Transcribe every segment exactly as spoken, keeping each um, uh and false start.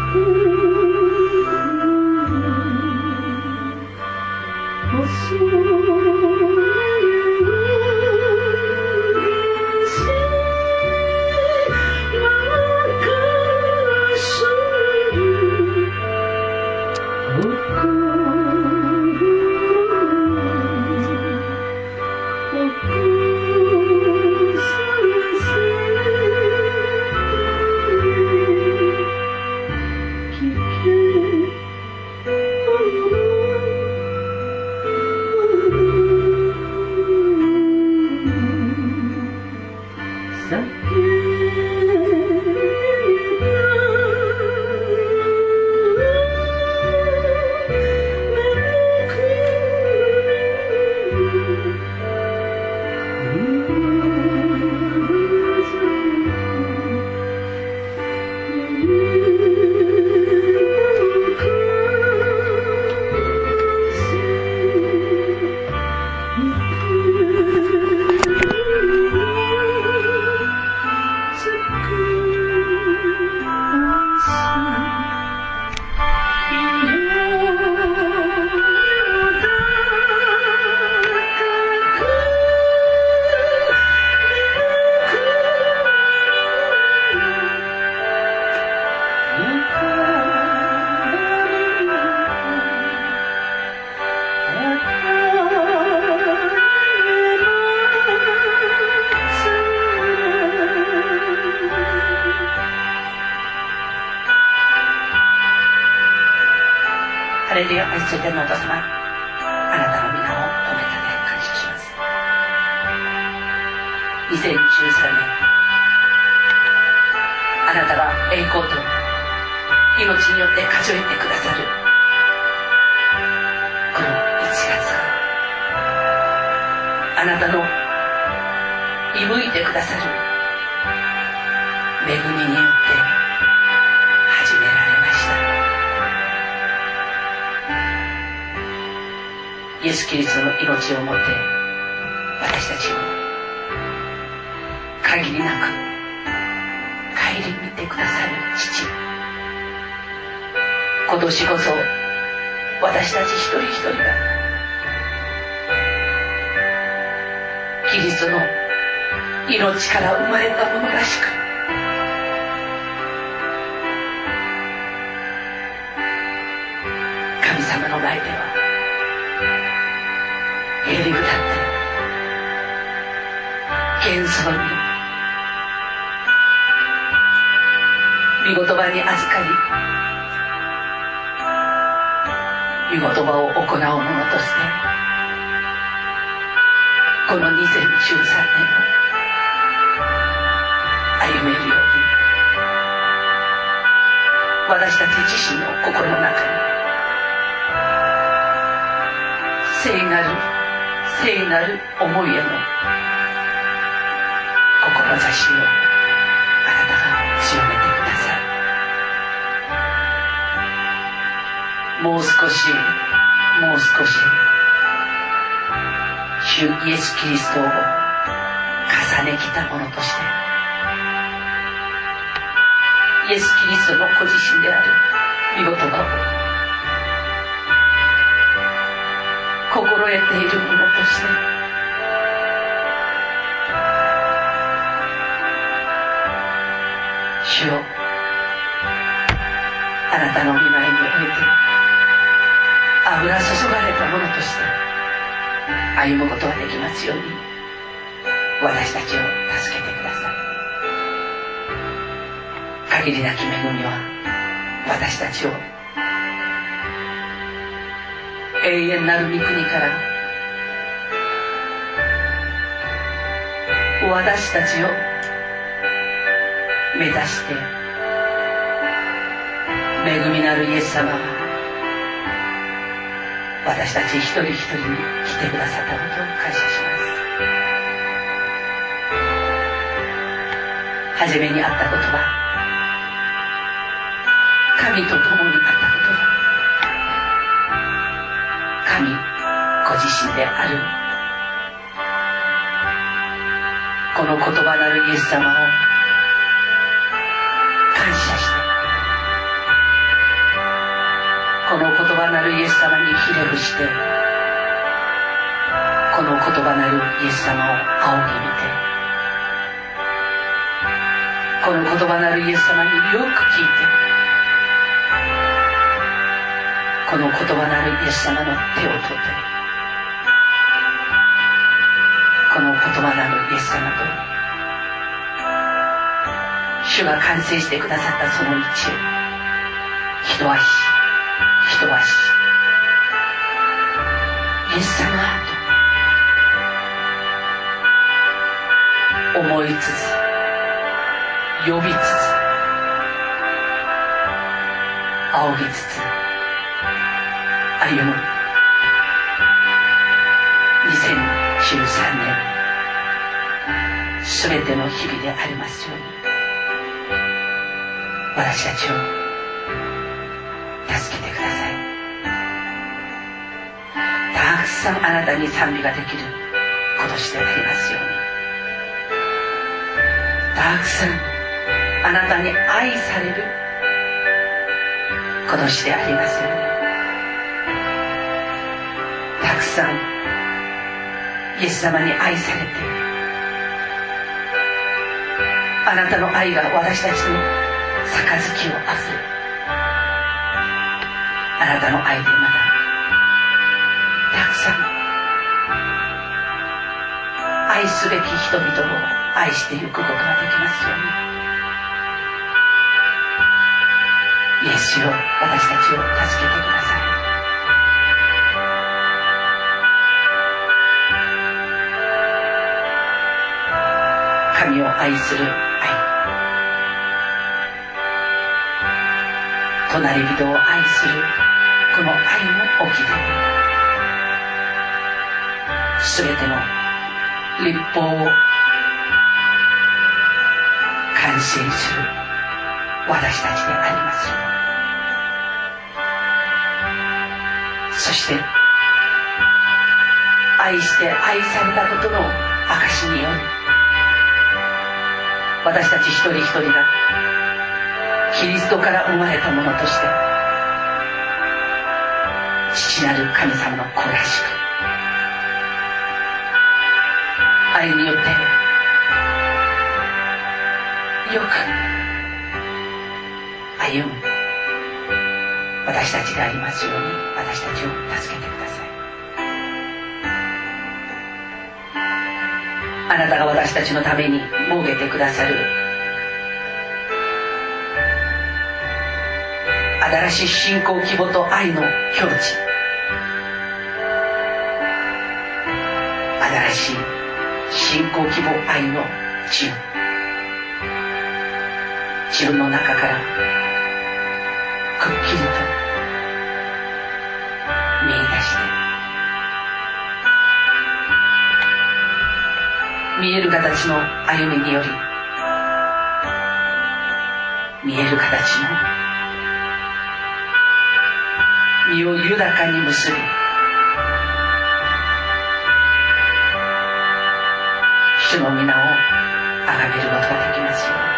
レルヤ、愛する天のお父様、あなたの皆を褒めたたえ感謝します。にせんじゅうさんねん、あなたが栄光と命によって数えてくださるこのいちがつが、あなたの射向いてくださる恵みによって始められました。イエス・キリストの命をもって私たちを限りなく顧みてくださる父、今年こそ私たち一人一人がキリストの命から生まれたものらしく、神様の前ではへりくだって謙遜に御言葉に預かり、御言葉を行う者としてこのにせんじゅうさんねんを歩めるように、私たち自身の心の中に聖なる聖なる思いへの志をあなたが強めてください。もう少しもう少し主イエス・キリストを重ねきたものとして、イエス・キリストのご自身である御言葉を心得ているものとして、主よ、あなたの御前において油注がれたものとして歩むことができますように、私たちを助けてください。限りなき恵みは私たちを永遠なる御国から私たちを目指して、恵みなるイエス様が私たち一人一人に来てくださったことを感謝します。初めにあった言葉、神と共にあった言葉、神ご自身であるこの言葉なるイエス様を感謝して、 葉なるイエス様にひれ伏して、この言葉なるイエス様を仰ぎ見て、この言葉なるイエス様によく聞いて、この言葉なるイエス様の手を取って、この言葉なるイエス様と主が完成してくださったその道を一足一足イエス様と思いつつ呼びつつ仰ぎつつ歩むにせんじゅうさんねんすべての日々でありますように、私たちを助けてください。たくさんあなたに賛美ができる今年でありますように、たくさんあなたに愛される今年でありますように、たくさんイエス様に愛されて、あなたの愛が私たちの杯をあふれ、あなたの愛でまたたくさん愛すべき人々を愛していくことができますように、イエスよ、私たちを助けてください。神を愛する愛、隣人を愛するこの愛の沖ですべての律法を完成する私たちであります。そして愛して愛されたことの証により、私たち一人一人がキリストから生まれたものとして、父なる神様の子らしく愛によってよく歩む私たちでありますように、私たちを助けてください。あなたが私たちのために設けてくださる新しい信仰希望と愛の境地、新しい信仰希望愛の地を自分の中からくっきりと見出して見える形の歩みにより、見える形の身を豊かに結び、主の皆を崇めることができますように、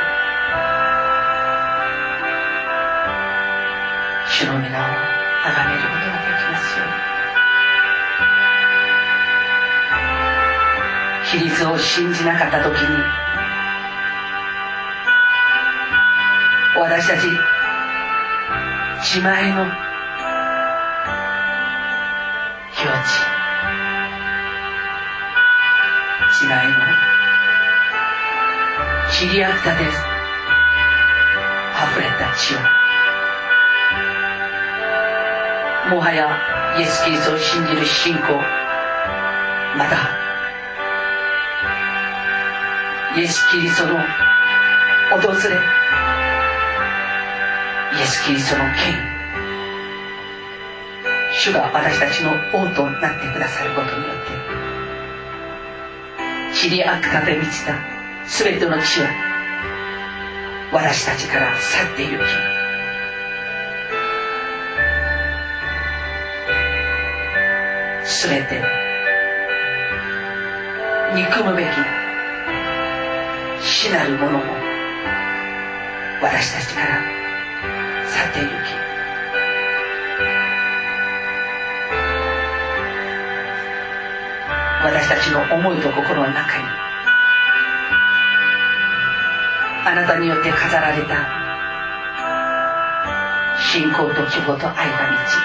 主の皆を崇めることができますように。規律を信じなかった時に、私たち自前の境地、自前の切り合ったで溢れた血を、もはやイエス・キリストを信じる信仰、またイエス・キリストの訪れ、イエス・キリストの権、主が私たちの王となってくださることによって、散りあくたで満ちたすべての地は私たちから去って行き、すべて憎むべき死なるものも私たちから去って行き、 私たちの思いと心の中にあなたによって飾られた信仰と希望と愛が満ち、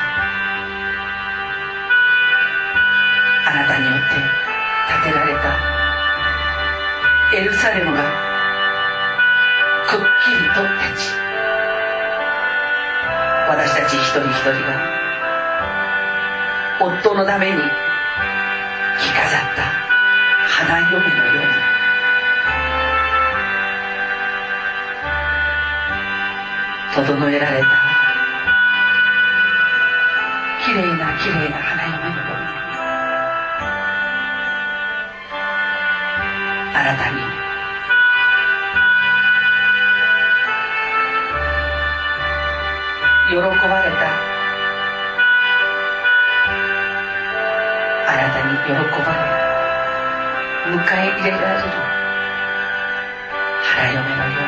あなたによって建てられたエルサレムがくっきりと立ち、私たち一人一人が夫のために着飾った花嫁のように整えられたきれいなきれいな花嫁のように、あなたに喜ばれた、あなたに喜ばれ迎え入れられる花嫁のように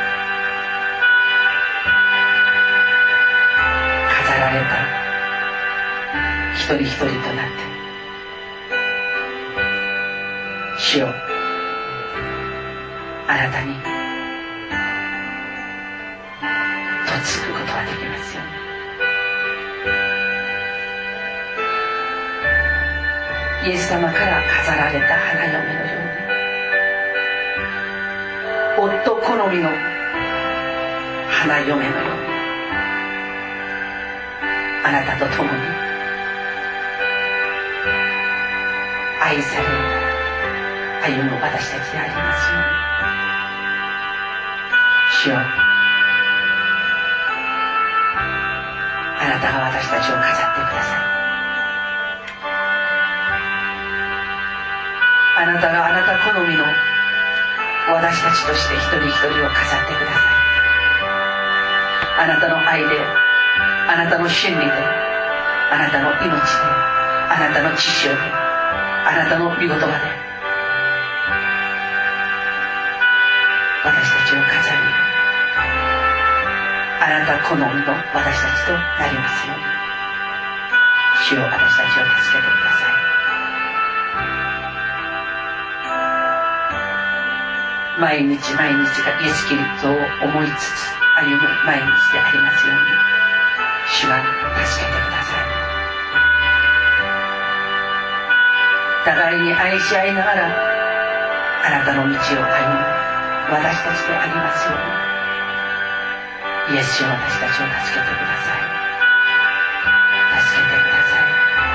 飾られた一人一人となって、主よ、あなたにとつくことができますように。イエス様から飾られた花嫁のように、夫好みの花嫁のように、あなたと共に愛され歩む私たちでありますように。主よ、あなたが私たちを飾ってください。あなたがあなた好みの私たちとして一人一人を飾ってください。あなたの愛で、あなたの真理で、あなたの命で、あなたの知識で、あなたの御言葉で、私たちを飾り、あなた好みの私たちとなりますように。主よ、私たちを助けてください。毎日毎日がイエス・キリストを思いつつ歩む毎日でありますように、主は助けてください。互いに愛し合いながらあなたの道を歩む私たちでありますように、イエスよ、私たちを助けてください。助けてください。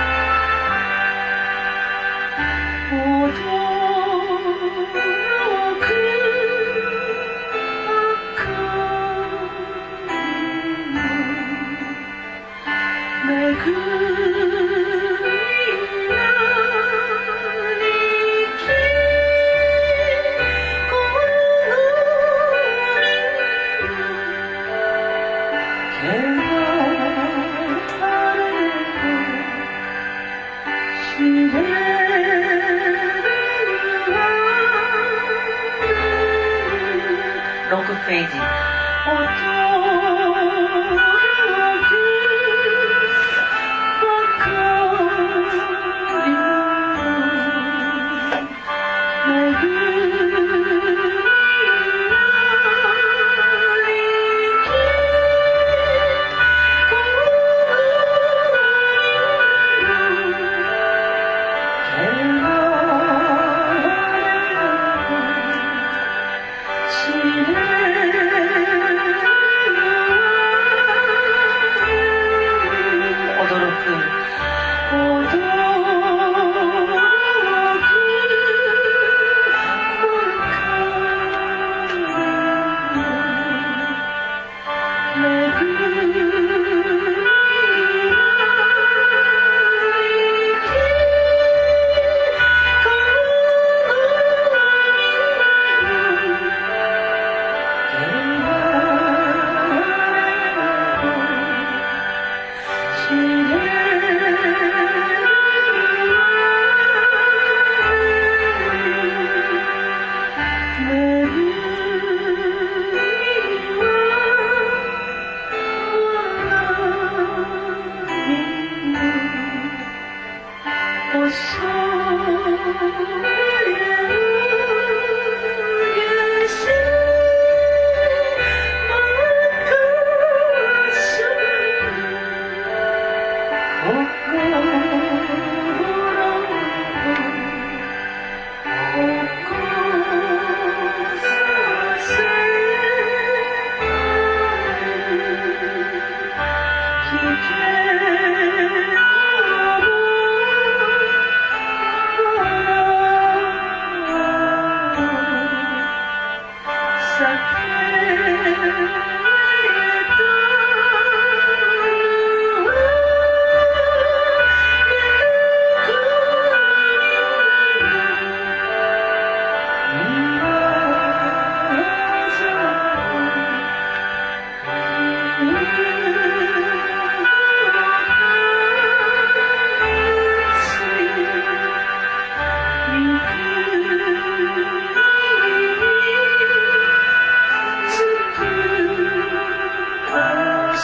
ロックフェイジ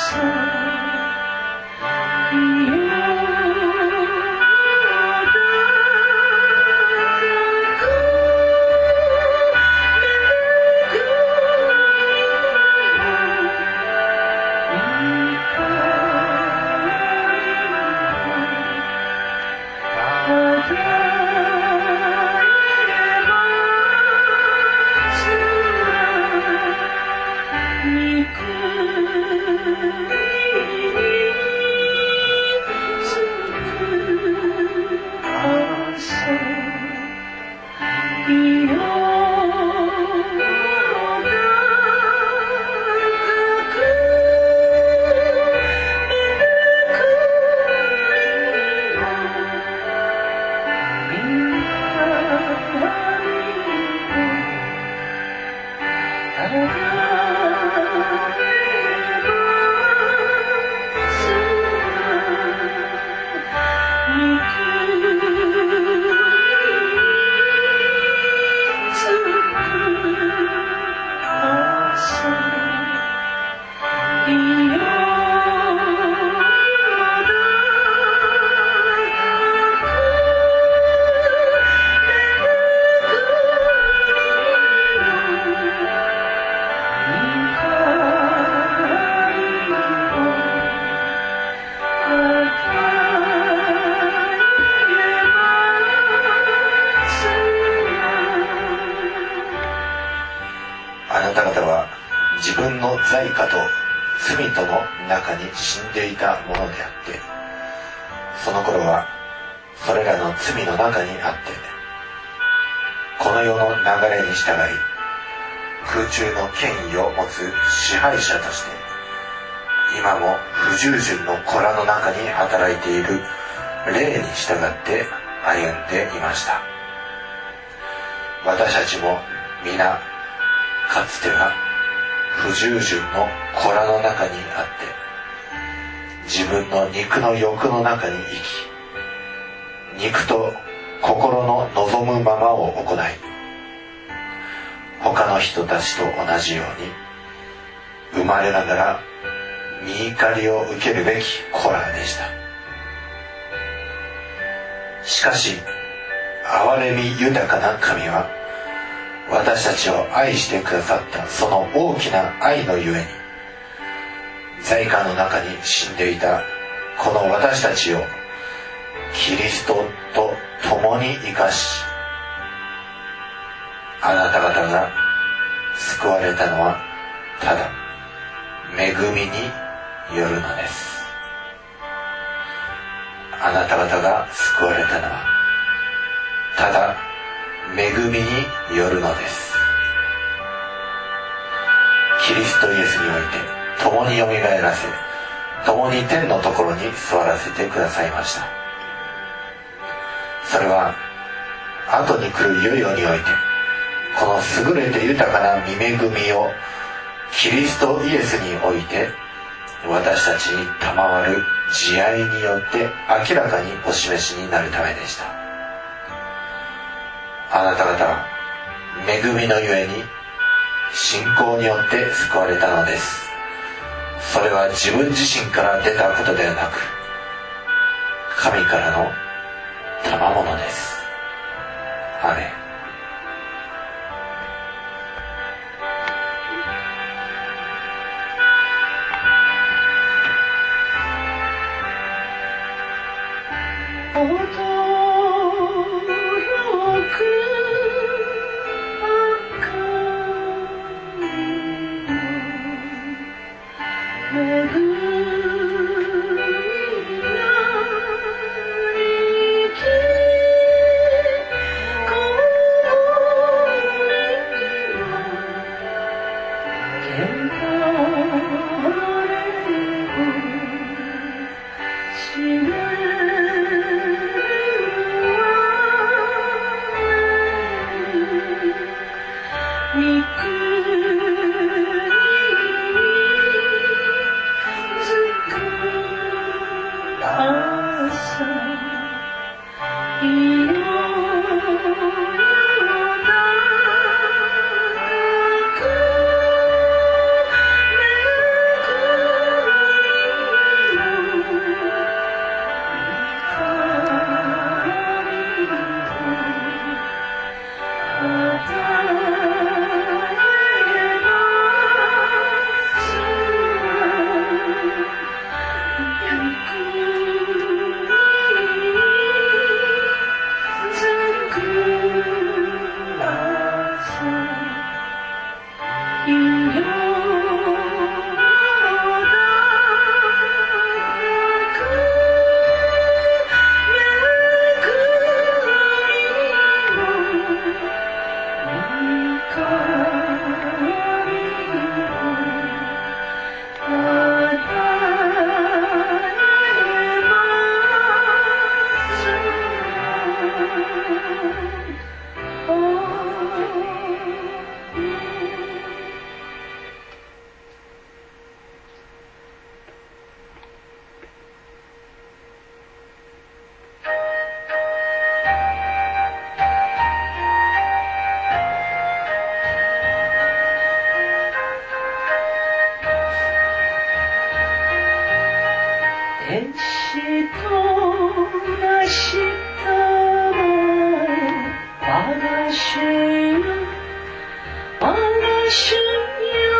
罪過と罪との中に死んでいたものであって、その頃はそれらの罪の中にあって、この世の流れに従い空中の権威を持つ支配者として、今も不従順の子らの中に働いている霊に従って歩んでいました。私たちも皆かつては不従順の子らの中にあって、自分の肉の欲の中に生き、肉と心の望むままを行い、他の人たちと同じように生まれながら御怒りを受けるべき子らでした。しかし憐れみ豊かな神は、私たちを愛してくださったその大きな愛のゆえに、罪過の中に死んでいたこの私たちをキリストと共に生かし、あなた方が救われたのはただ恵みによるのです。あなた方が救われたのはただ恵みによるのです。キリストイエスにおいて共によみがえらせ、共に天のところに座らせてくださいました。それは後に来る世々において、この優れて豊かな御恵みをキリストイエスにおいて私たちに賜る慈愛によって明らかにお示しになるためでした。あなた方は恵みのゆえに信仰によって救われたのです。それは自分自身から出たことではなく、神からの賜物です。アメン。 知れ天使となしたまえ我が主よ我が主よ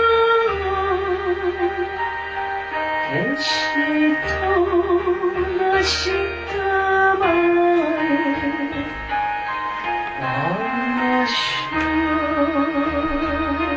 天使となしたまえ我が主よ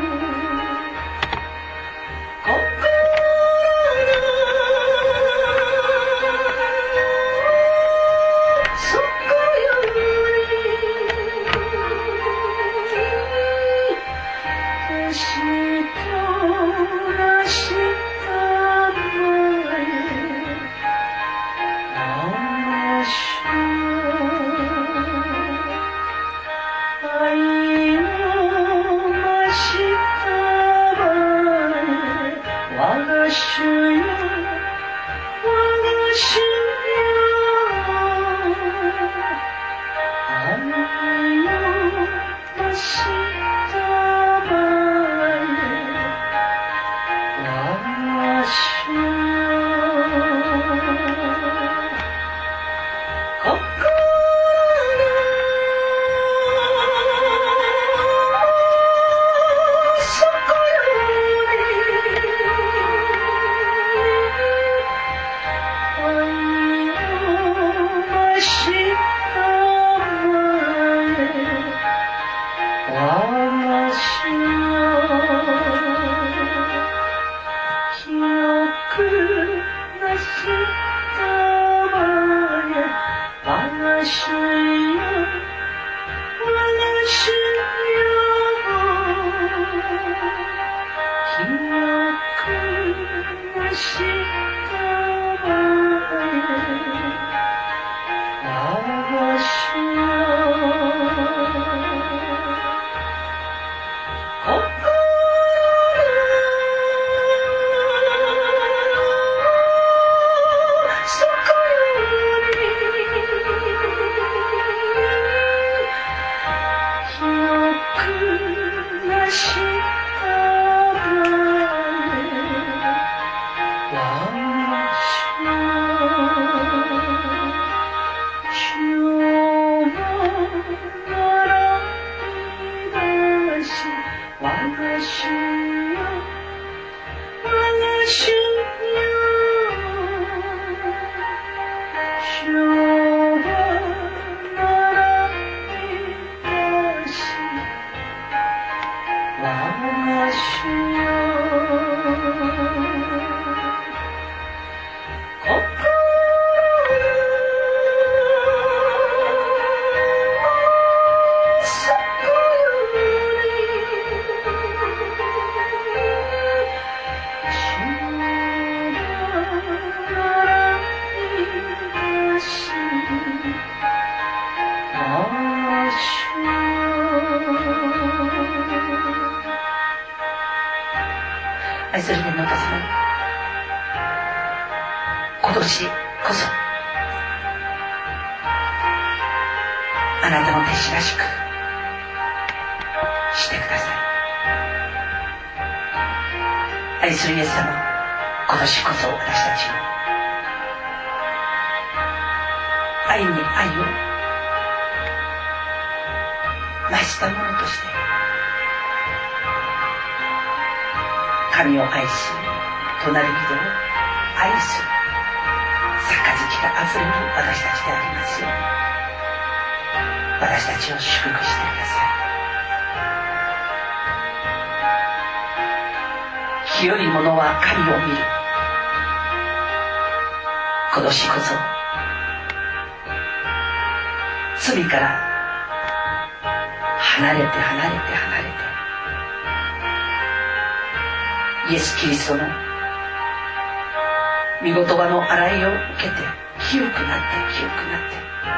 愛する天のお父様、今年こそあなたの弟子らしくしてください。愛するイエス様、今年こそ私たちを愛に愛を増したものとして神を愛し隣人を愛する杯があふれる私たちでありますように、私たちを祝福してください。清い者は神を見る。今年こそ罪から離れて離れて離れてイエス・キリストの御言葉の洗いを受けて清くなって清くなって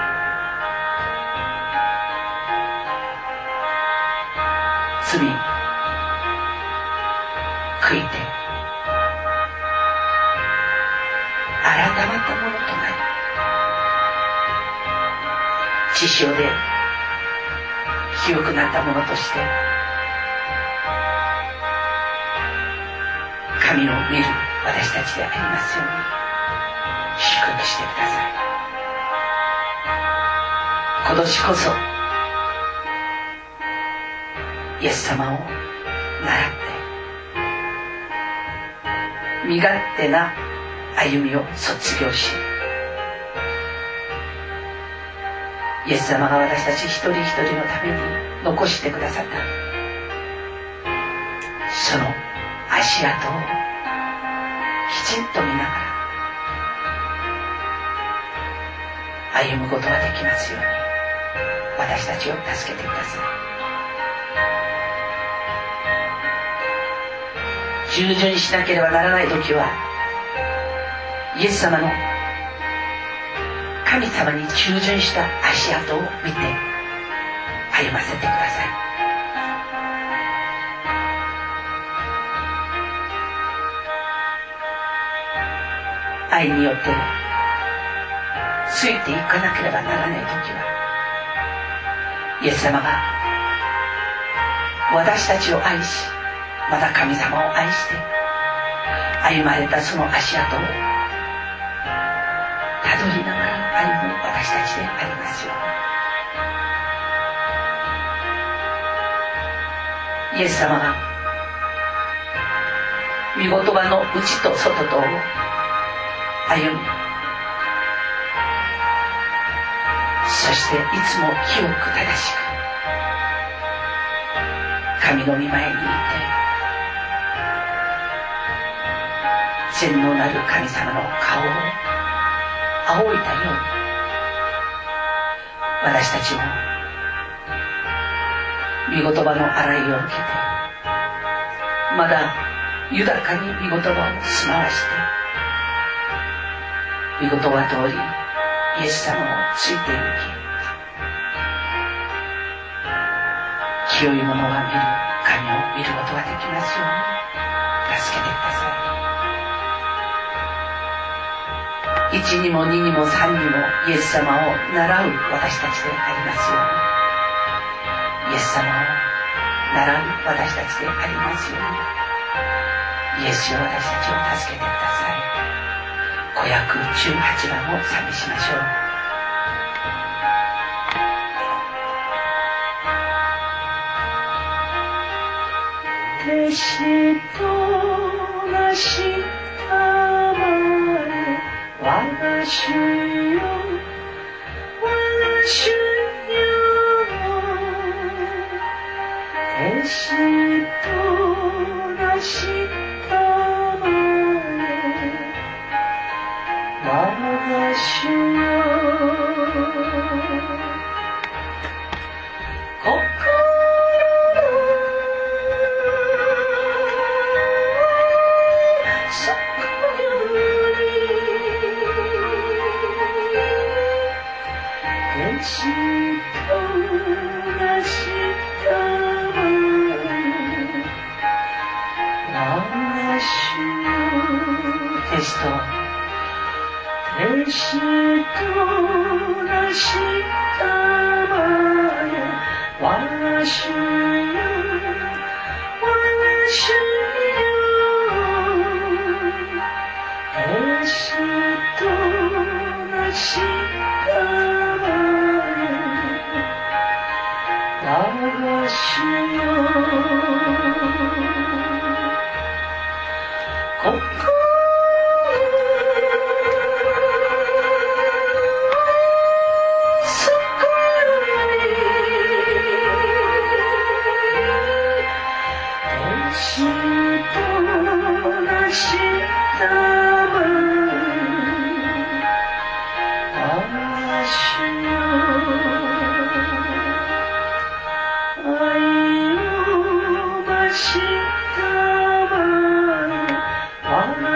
罪悔いて改まったものとなり、血潮で清くなったものとして神を見る私たちでありますように祝福してください。今年こそイエス様を習って身勝手な歩みを卒業し、イエス様が私たち一人一人のために残してくださったその足跡をきちんと見ながら歩むことができますように、私たちを助けてください。従順しなければならない時は、イエス様の神様に従順した足跡を見て歩ませてください。愛によってついていかなければならない時は、イエス様が私たちを愛し、また神様を愛して歩まれたその足跡をたどりながら歩む私たちでありますように。イエス様が御言葉の内と外とを歩み、そしていつも清く正しく神の御前にいて、全能なる神様の顔を仰いだように、私たちも御言葉の洗いを受けて、まだ豊かに御言葉を住まわして、御言葉通りイエス様をついていき、清い者が見る神を見ることができますように助けてください。一にも二にも三にもイエス様を習う私たちでありますように、イエス様を習う私たちでありますように、イエスよ、私たちを助けてください。ご約じゅうはちばんを賛美しましょう。弟子となしたまえ、我が主よ、我が主よ、弟子となしたまえ、我が主よ、弟子となしたまえ、我が主よ、我が主よ、弟子となしたまえ、我が主よ、心我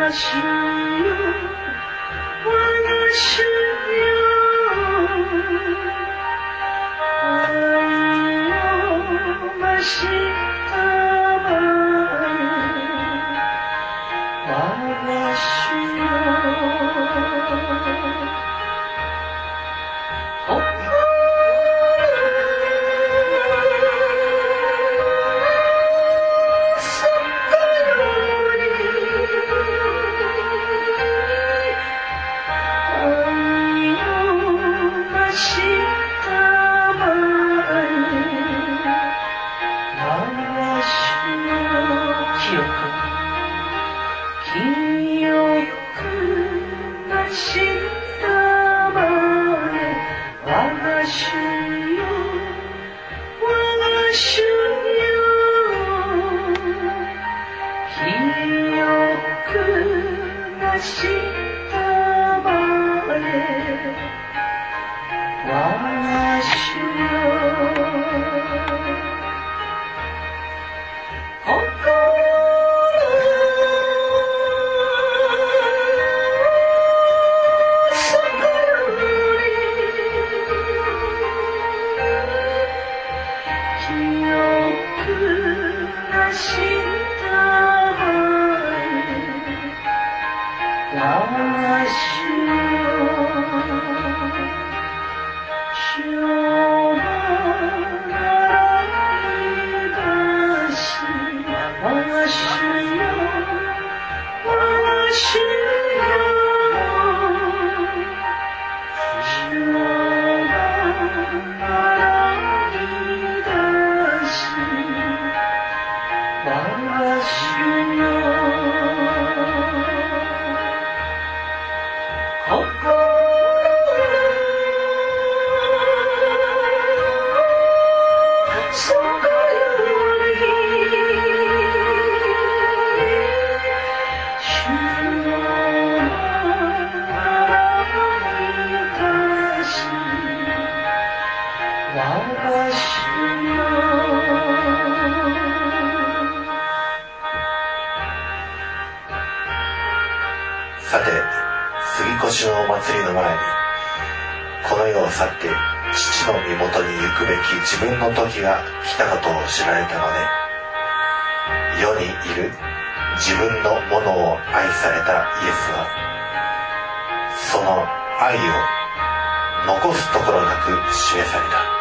さて、杉越のお祭りの前にこの世を去って父の身元に行くべき自分の時が来たことを知られたので、世にいる自分のものを愛されたイエスは、その愛を残すところなく示された。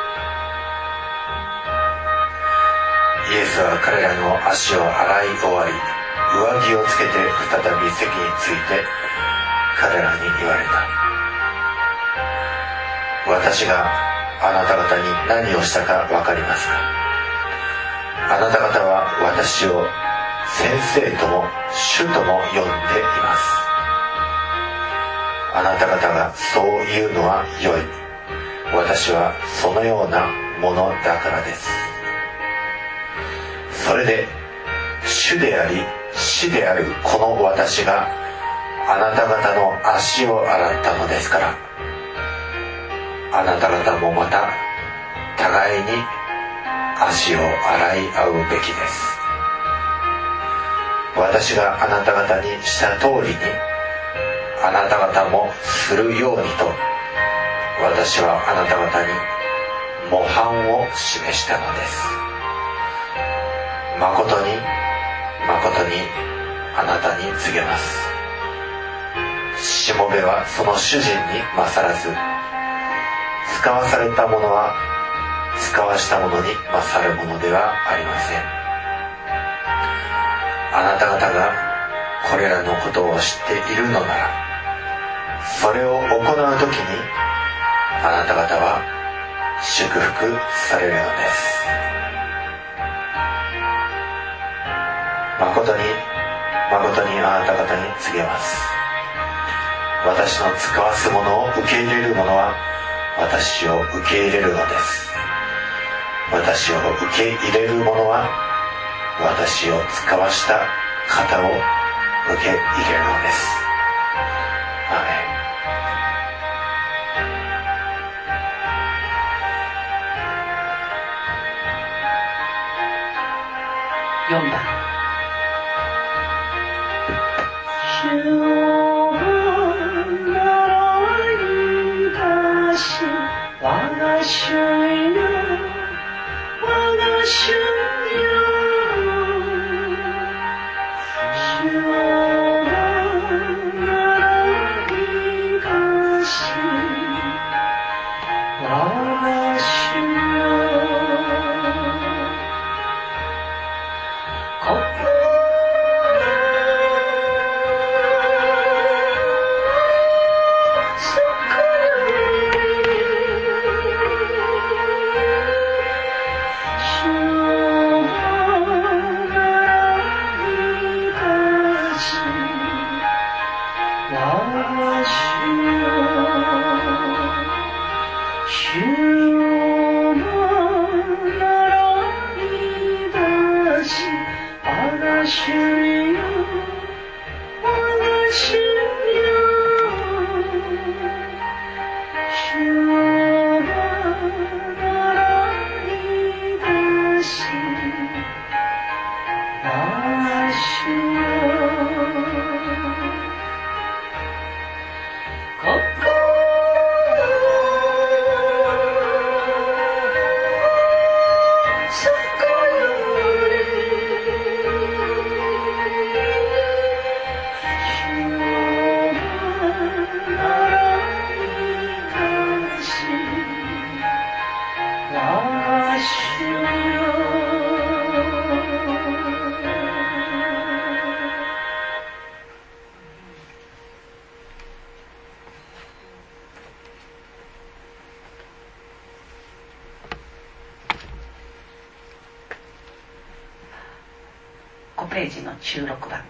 イエスは彼らの足を洗い終わり、上着をつけて再び席について彼らに言われた。私があなた方に何をしたか分かりますか？あなた方は私を先生とも主とも呼んでいます。あなた方がそう言うのは良い。私はそのようなものだからです。それで主であり死であるこの私があなた方の足を洗ったのですから、あなた方もまた互いに足を洗い合うべきです。私があなた方にした通りにあなた方もするようにと、私はあなた方に模範を示したのです。誠に誠にあなたに告げます。しもべはその主人に勝らず、使わされたものは使わしたものに勝るものではありません。あなた方がこれらのことを知っているのなら、それを行うときにあなた方は祝福されるのです。誠に誠にあなた方に告げます。私の使わすものを受け入れる者は私を受け入れるのです。私を受け入れる者は私を使わした方を受け入れるのです。アーメン。 よんばん。主を習い出し、我が主よ、我が主よ、主を習い出し、我が主よ、 ごページのじゅうろくばん、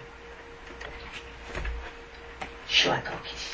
手話陶器師。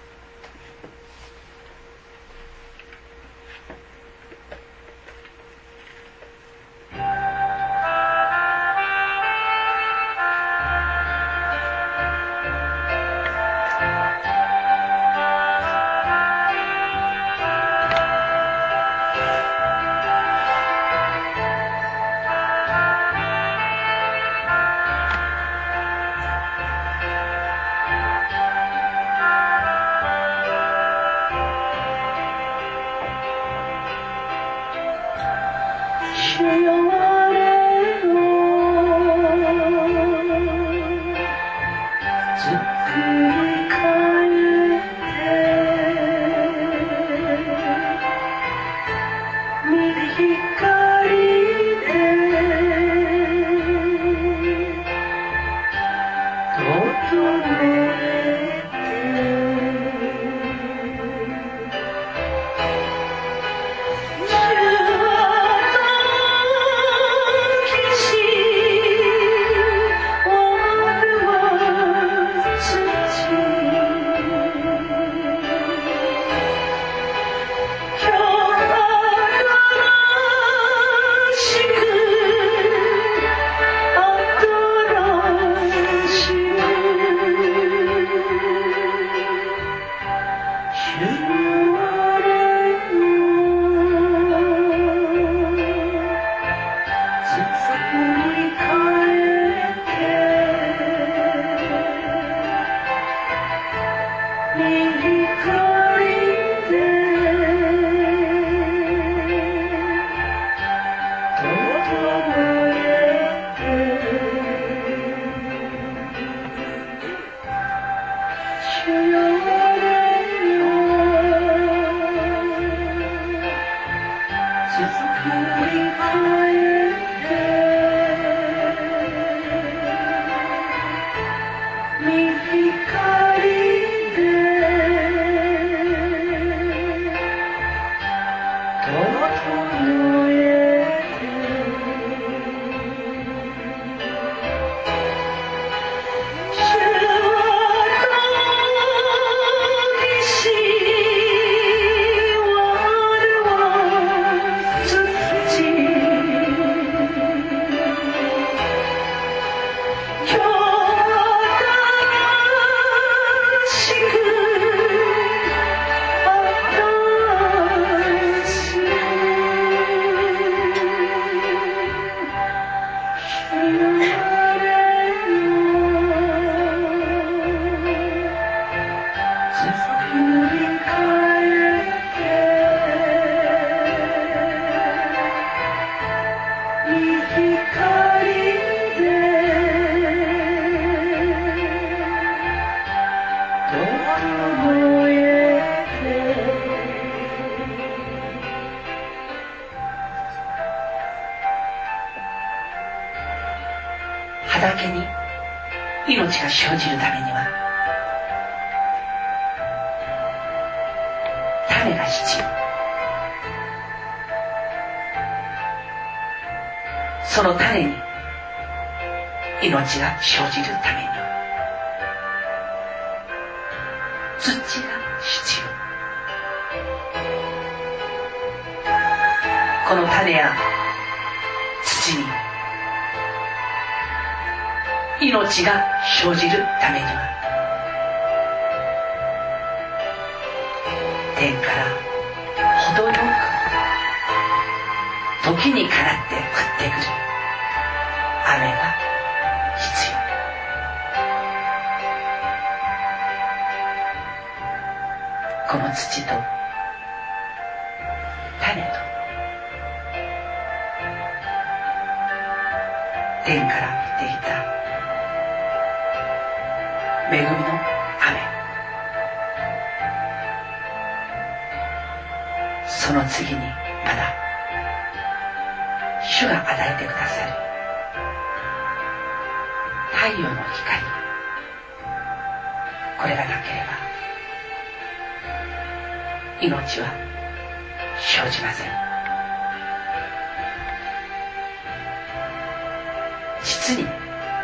畑に命が生じるためには種が必要。その種に命が生じるためには土が必要。この種や土に命が生じるためには天から程よく時にかなって降ってくる雨が必要。 この土と種と天から降っていた恵みの雨、その次にまだ主が与えてくださる太陽の光、これがなければ命は生じません。実に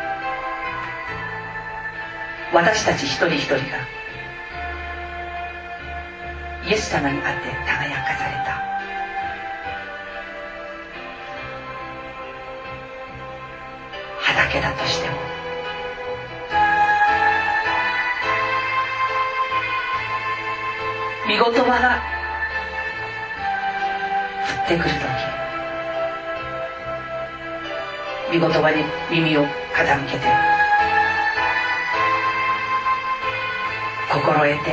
私たち一人一人がイエス様にあって輝かされた畑だとしても、御言葉が降ってくるとき、御言葉に耳を傾けて心得てアーメン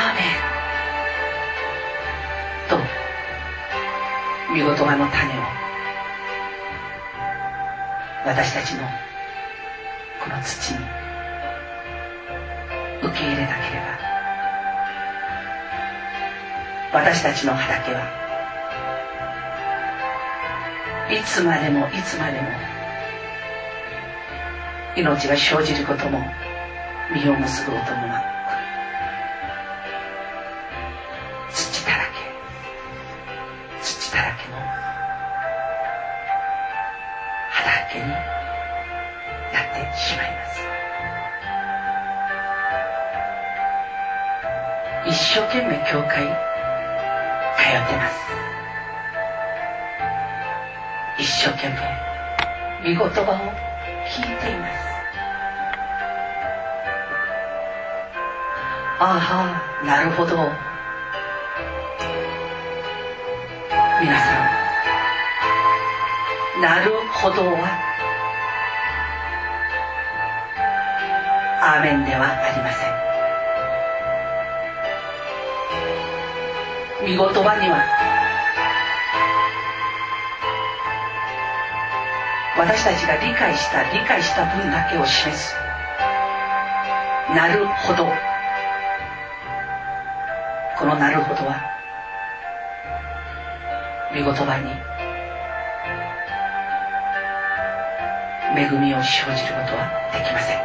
と御言葉の種を私たちのこの土に受け入れなければ、私たちの畑はいつまでもいつまでも命が生じることも実を結ぶこともなく、土だらけ土だらけの畑になってしまいます。一生懸命教会通ってます。一生懸命御言葉を聞いています。ああ、なるほど。皆さん、なるほどはアーメンではありません。御言葉には私たちが理解した理解した分だけを示すなるほど、このなるほどは御言葉に恵みを生じることはできません。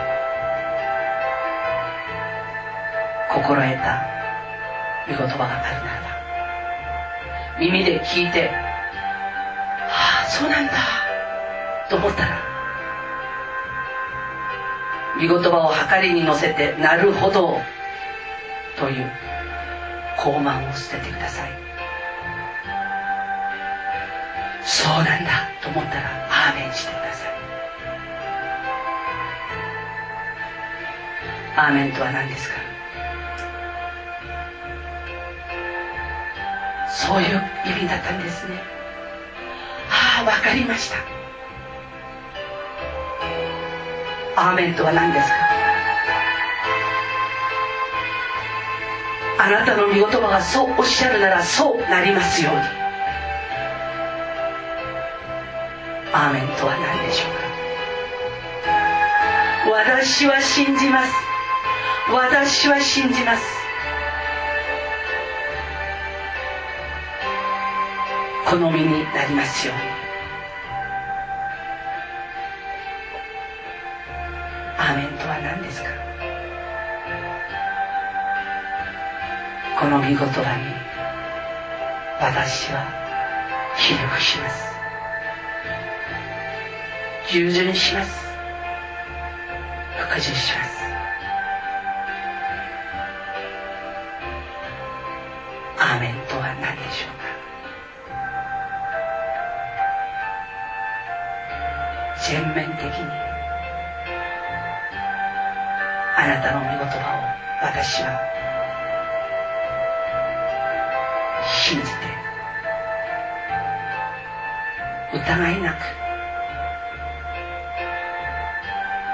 心得た御言葉があるならば、耳で聞いて、はあ、そうなんだと思ったら、御言葉を計りに乗せて、なるほどという傲慢を捨ててください。そうなんだと思ったらアーメンしてください。アーメンとは何ですか？そういう意味だったんですね。ああ、わかりました。アーメンとは何ですか？あなたの御言葉がそうおっしゃるならそうなりますように。アーメンとは何でしょうか？私は信じます。私は信じます。好みになりますように。アーメンとは何ですか？この御言葉に私はひれ伏します。従順します。服従します。アーメンとは何でしょうか？全面的にあなたの御言葉を私は信じて、疑いなく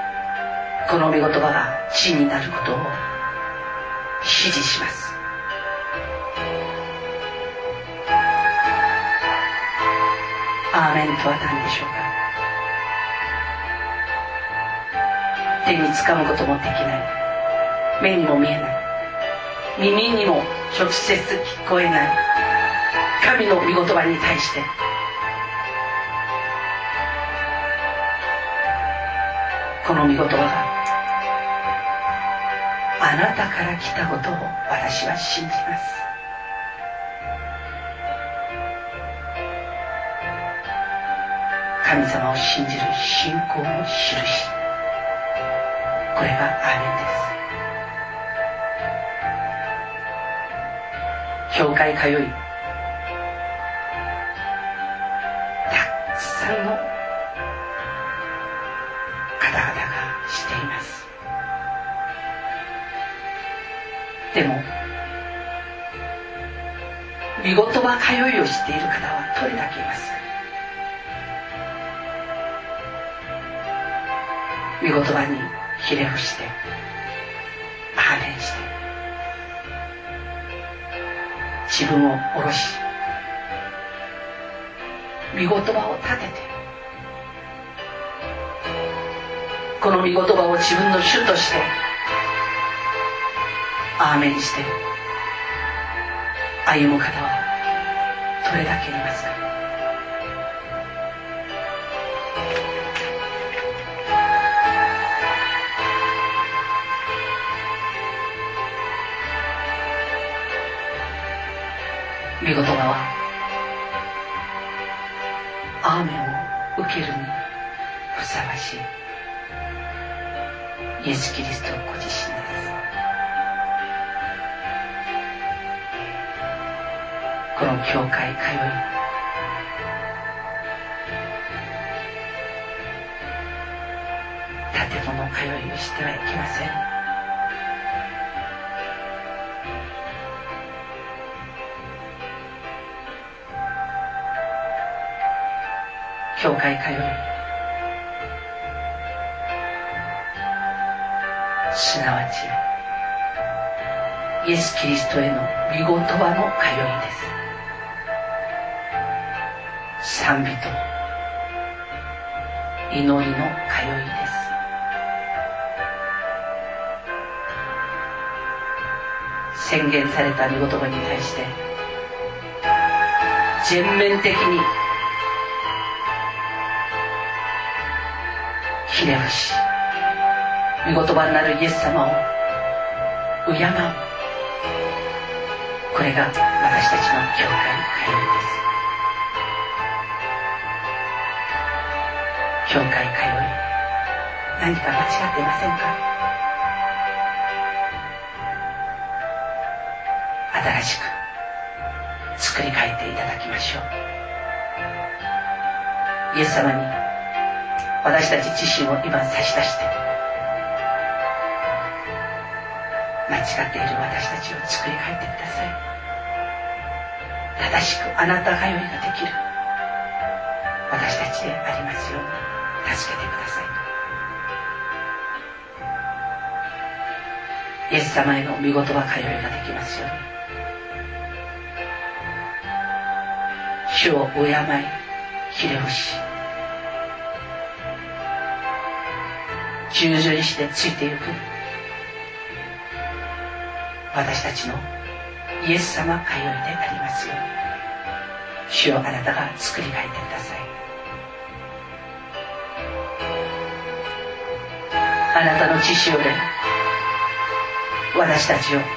この御言葉が地になることを支持します。 アーメンとは何でしょうか。手につかむこともできない、目にも見えない、耳にも直接聞こえない神の御言葉に対して、この御言葉があなたから来たことを私は信じます。神様を信じる信仰の印、これがアーメンです。教会通い、たくさんの方々がしています。でも御言葉通いをしている方はどれだけいます。御言葉にひれ伏してアーメンして、自分を下ろし、御言葉を立てて、この御言葉を自分の主としてアーメンして歩む方はどれだけいますか。御言葉はアーメンを受けるにふさわしいイエス・キリストご自身です。この教会通い、建物通いをしてはいけません。教会通い、すなわちイエス・キリストへの御言葉の通いです。賛美と祈りの通いです。宣言された御言葉に対して全面的にひれ伏し、御言葉になるイエス様を敬う、これが私たちの教会通いです。教会通い、何か間違っていませんか。新しく作り変えていただきましょう。イエス様に私たち自身を今差し出して、間違っている私たちを作り変えてください。正しくあなた通いができる私たちでありますように助けてください。イエス様への御言葉通いができますように、主を敬いひれ伏し、従順してついていく私たちのイエス様通いでありますように、主をあなたが作り変えてください。あなたの血潮で私たちを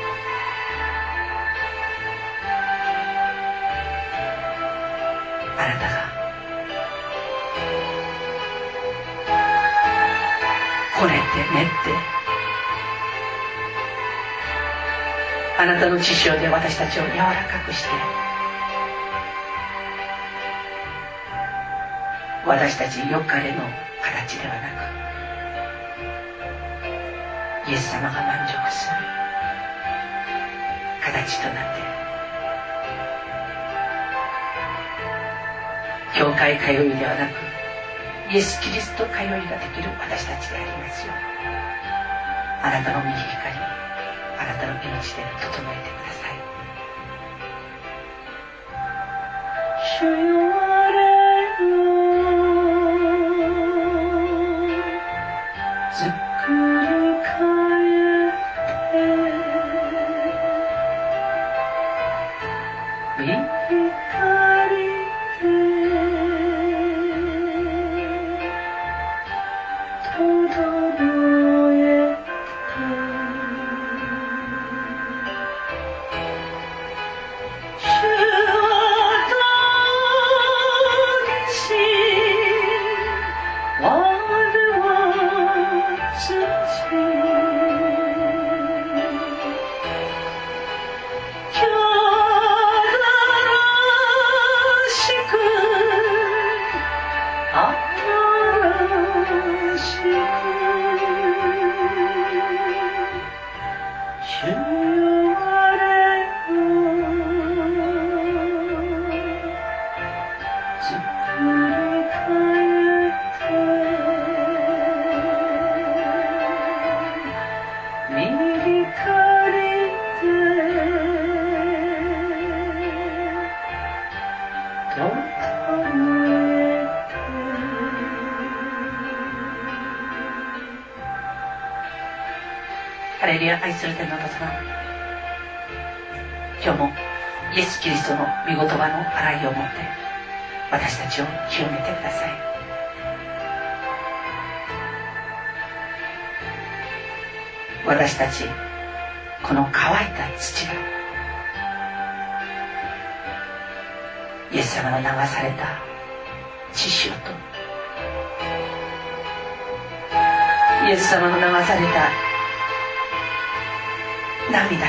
あなたがこねて練って、あなたの血潮で私たちを柔らかくして、私たちよかれの形ではなく、イエス様が満足する形となって、教会通いではなくイエス・キリスト通いができる私たちでありますように、あなたの御光、あなたの命で整えてください。主よ、我ハレルヤ、愛する天のお父様、今日もイエス・キリストの御言葉の洗いをもって私たちを清めてください。私たちこの乾いた土がイエス様の流された血潮とイエス様の流された涙で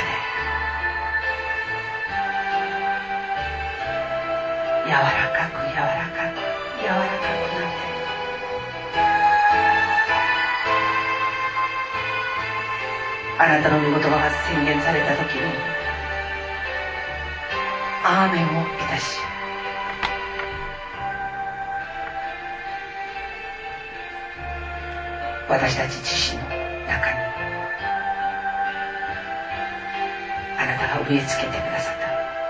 柔らかく柔らかく柔らかくなってあなたの御言葉が宣言された時にアーメンをいたし、私たち自身の中にあなたが植え付けてくださった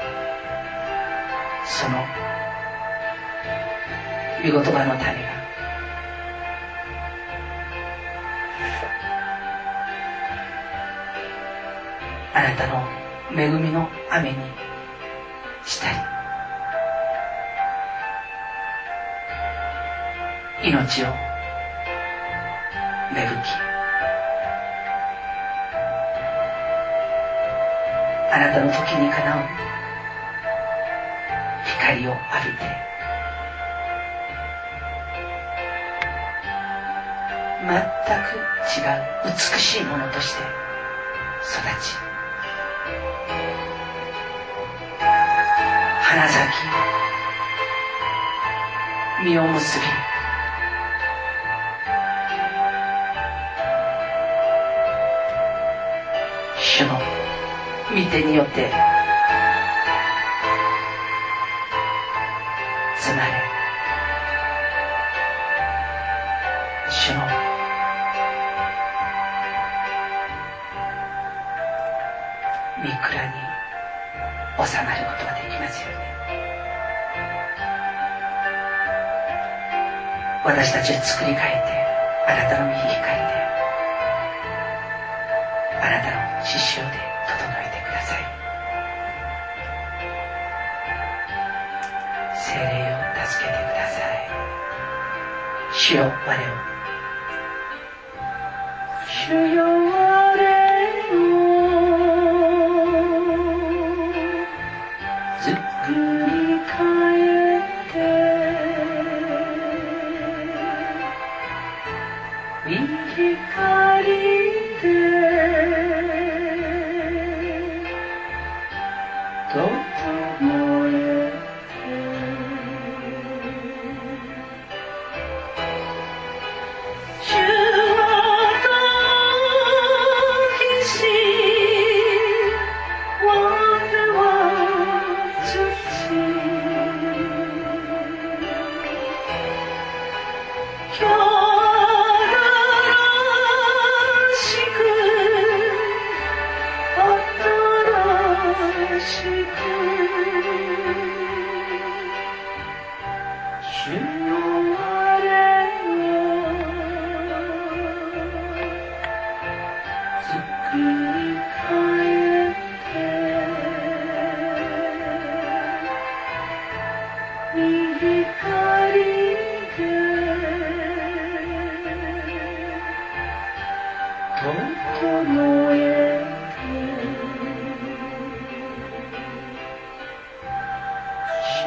その御言葉の種があなたの恵みの雨にしたり命を芽吹き、あなたの時にかなう光を浴びて全く違う美しいものとして育ち、花咲き実を結び、主の御手によってつまれ、主の御蔵に収まることができますように、私たちを作り変えてあなたの御光であなたの血潮で整えてください。聖霊を助けてください。主よ我を、主よ我を作り変えて御光で整えて、主は時し我は土、今日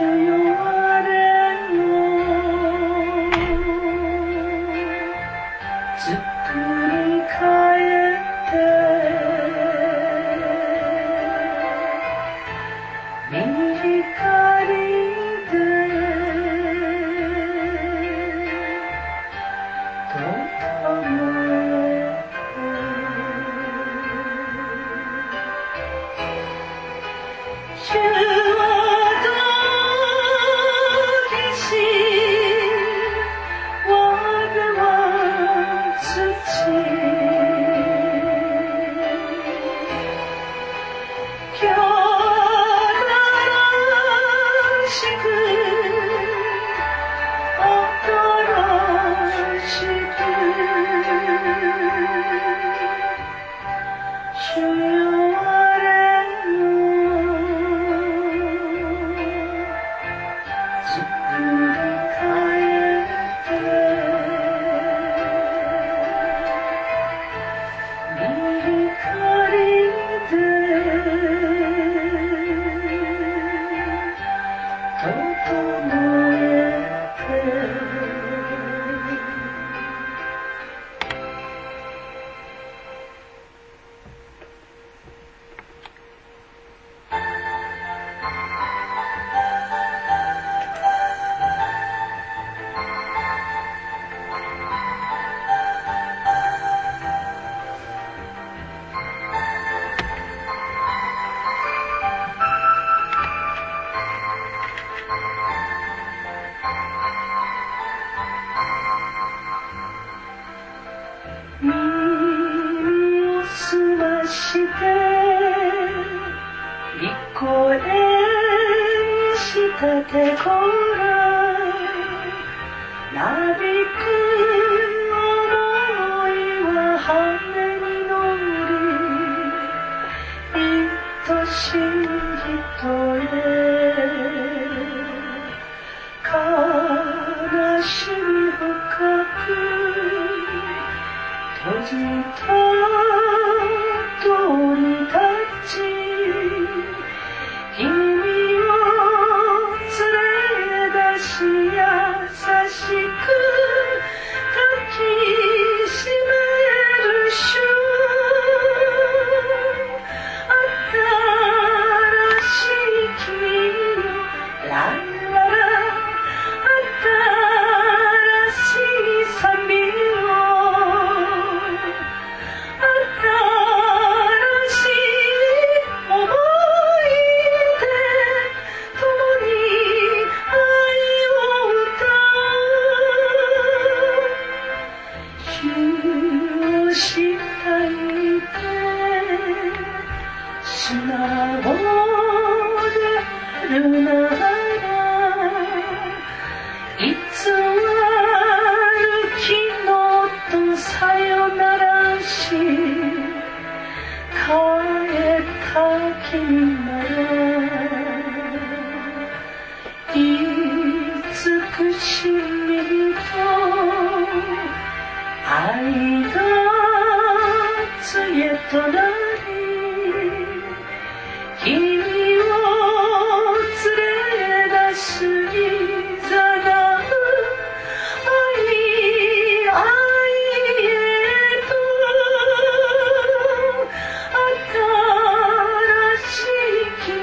新しい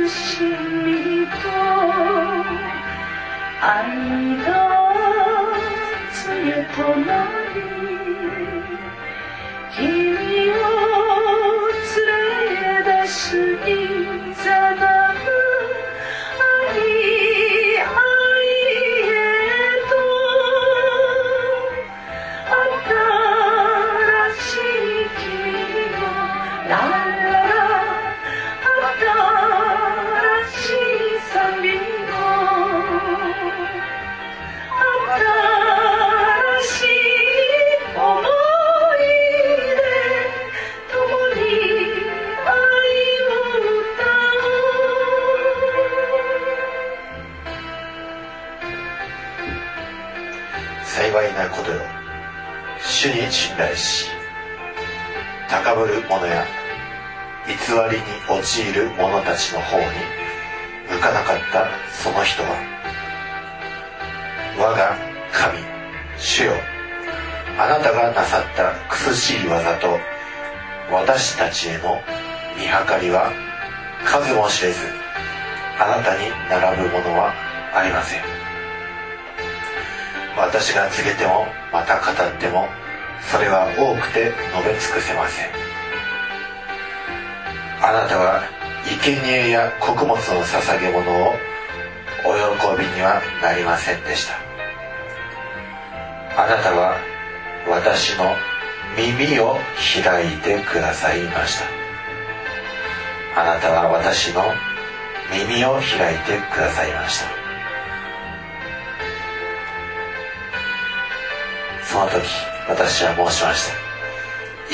しみと愛が杖となり君を連れ出すいざなう愛愛へと新しい君のラララ新しいサビの新しい思い出共に愛を歌う。幸いなことよ、主に信頼し高ぶる者や偽りに陥る者たちの方に向かなかったその人は、我が神主よ、あなたがなさった苦しい技と私たちへの見計りは数も知れず、あなたに並ぶものはありません。私が告げてもまた語ってもそれは多くて述べ尽くせません。あなたは生贄や穀物の捧げ物をお喜びにはなりませんでした。あなたは私の耳を開いてくださいました。あなたは私の耳を開いてくださいました。その時私は申しました。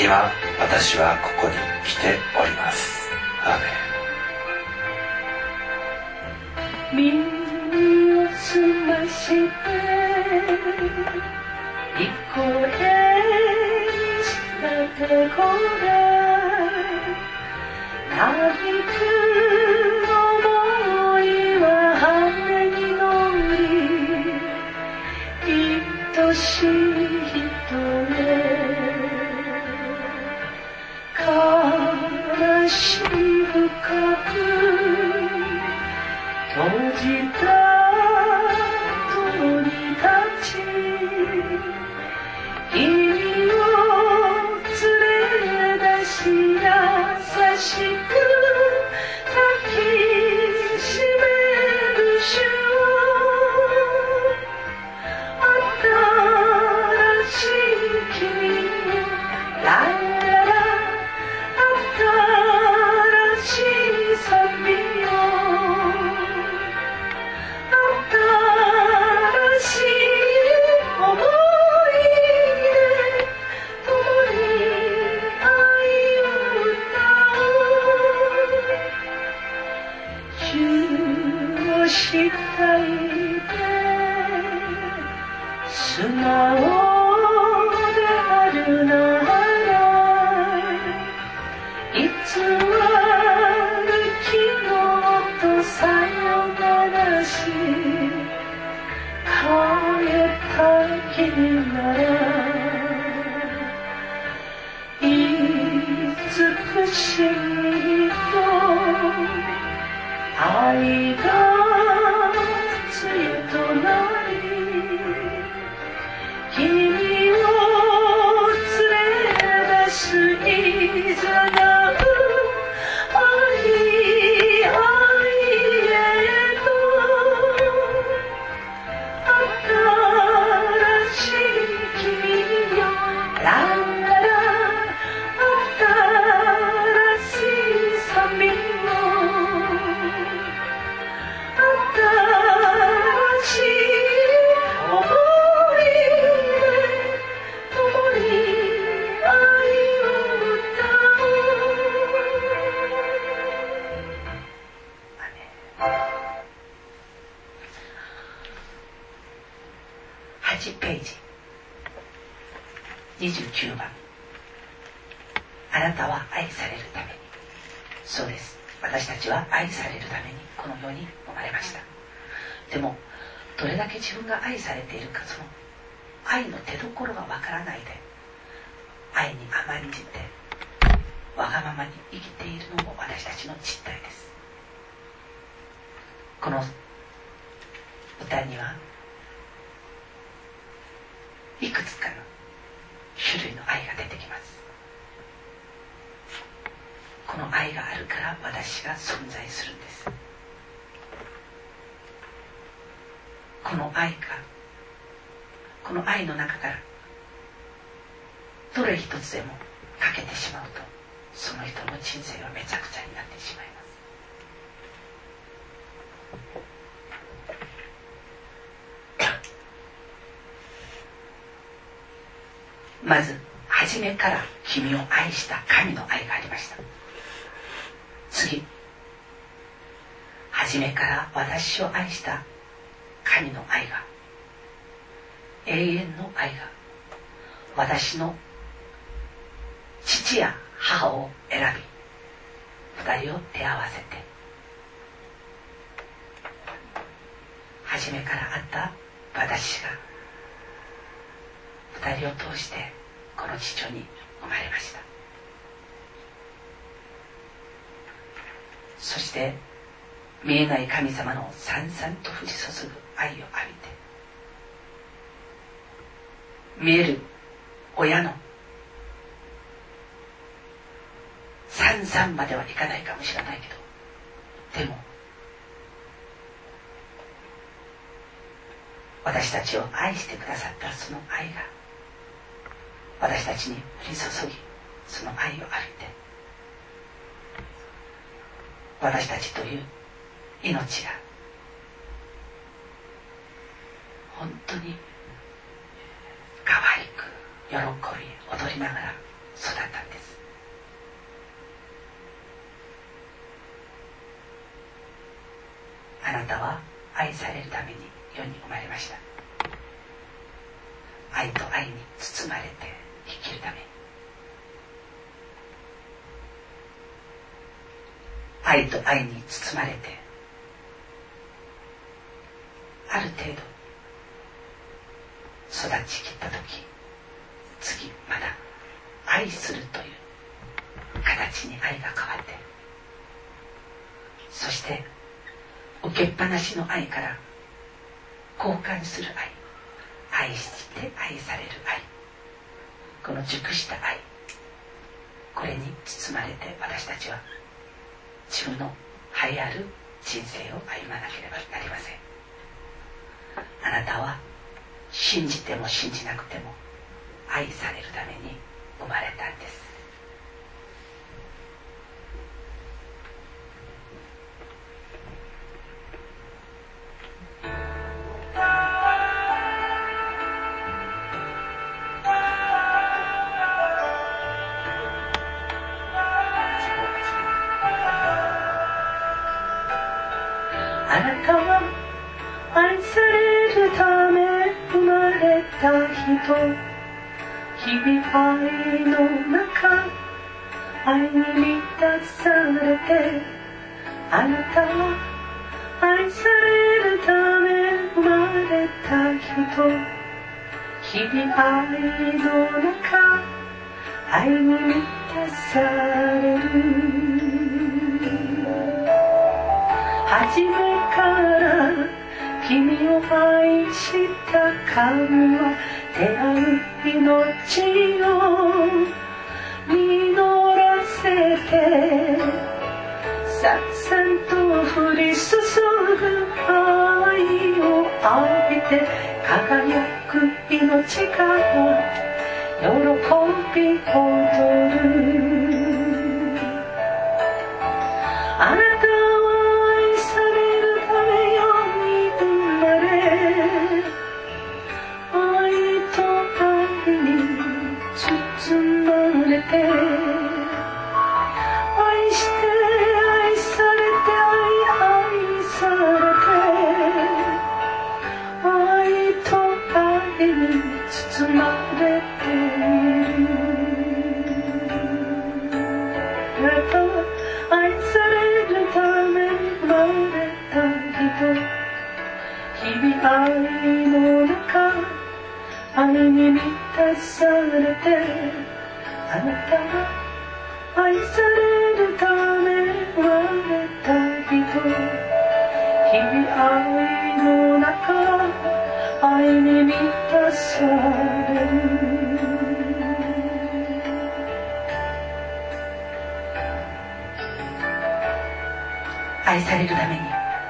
今私はここに来ております。アーメン。 耳を澄まして一個へ伝ってこない嘆く想いは羽に乗り愛しい人へ悲しい深く閉じた戸に立ち君を連れ出し優しく抱きしめる主を新しい君よラララ新しい賛美よ新しい思い出共に愛を歌う主を慕いて素直であるなら偽る昨日とさよならし帰った君なら慈しみと愛が杖となり君を連れ出すいざなう愛愛へと新しい君よランララ新しい賛美よ新しい思い出共に愛を歌う。はちページにじゅうきゅうばん。あなたは愛されるために。そうです、私たちは愛されるためにこの世に生まれました。でもどれだけ自分が愛されているか、その愛の出所がわからないで愛に甘んじてわがままに生きているのも私たちの実態です。 この歌にはいくつかの種類の愛が出てきます。この愛があるから私が存在するんです。この愛がこの愛の中からどれ一つでも欠けてしまうと、その人の人生はめちゃくちゃになってしまいます。まず初めから君を愛した神の愛がありました。次、初めから私を愛した神の愛が、永遠の愛が私の父や母を選び二人を手合わせて、初めからあった私が二人を通してこの地上に生まれました。そして見えない神様のさんさんと降り注ぐ愛を浴びて、見える親のさんさんまではいかないかもしれないけど、でも私たちを愛してくださったその愛が私たちに降り注ぎ、その愛を浴びて、私たちという命が本当に可愛く喜び踊りながら育ったんです。あなたは愛されるために世に生まれました。愛と愛に包まれて生きるため、愛と愛に包まれてある程度育ちきったとき、次まだ愛するという形に愛が変わって、そして受けっぱなしの愛から交換する愛、愛して愛される愛、この熟した愛、これに包まれて私たちは自分の栄えある人生を歩まなければなりません。あなたは信じても信じなくても愛されるために生まれたんです。あなたは愛されるため生まれた人、日々愛の中、愛に満たされて、あなたは愛されるため生まれた人、日々愛の中、愛に満たされる。初めから君を愛した神は出会う命を実らせて、さんさんと降り注ぐ愛を浴びて、輝く命が喜び踊る。あなた愛して愛されて愛されて、愛と愛に包まれている。あなたは愛されるため生まれた人、日々愛の中、愛に満たされて、あなたは愛されるため生まれた人、日々 愛されるために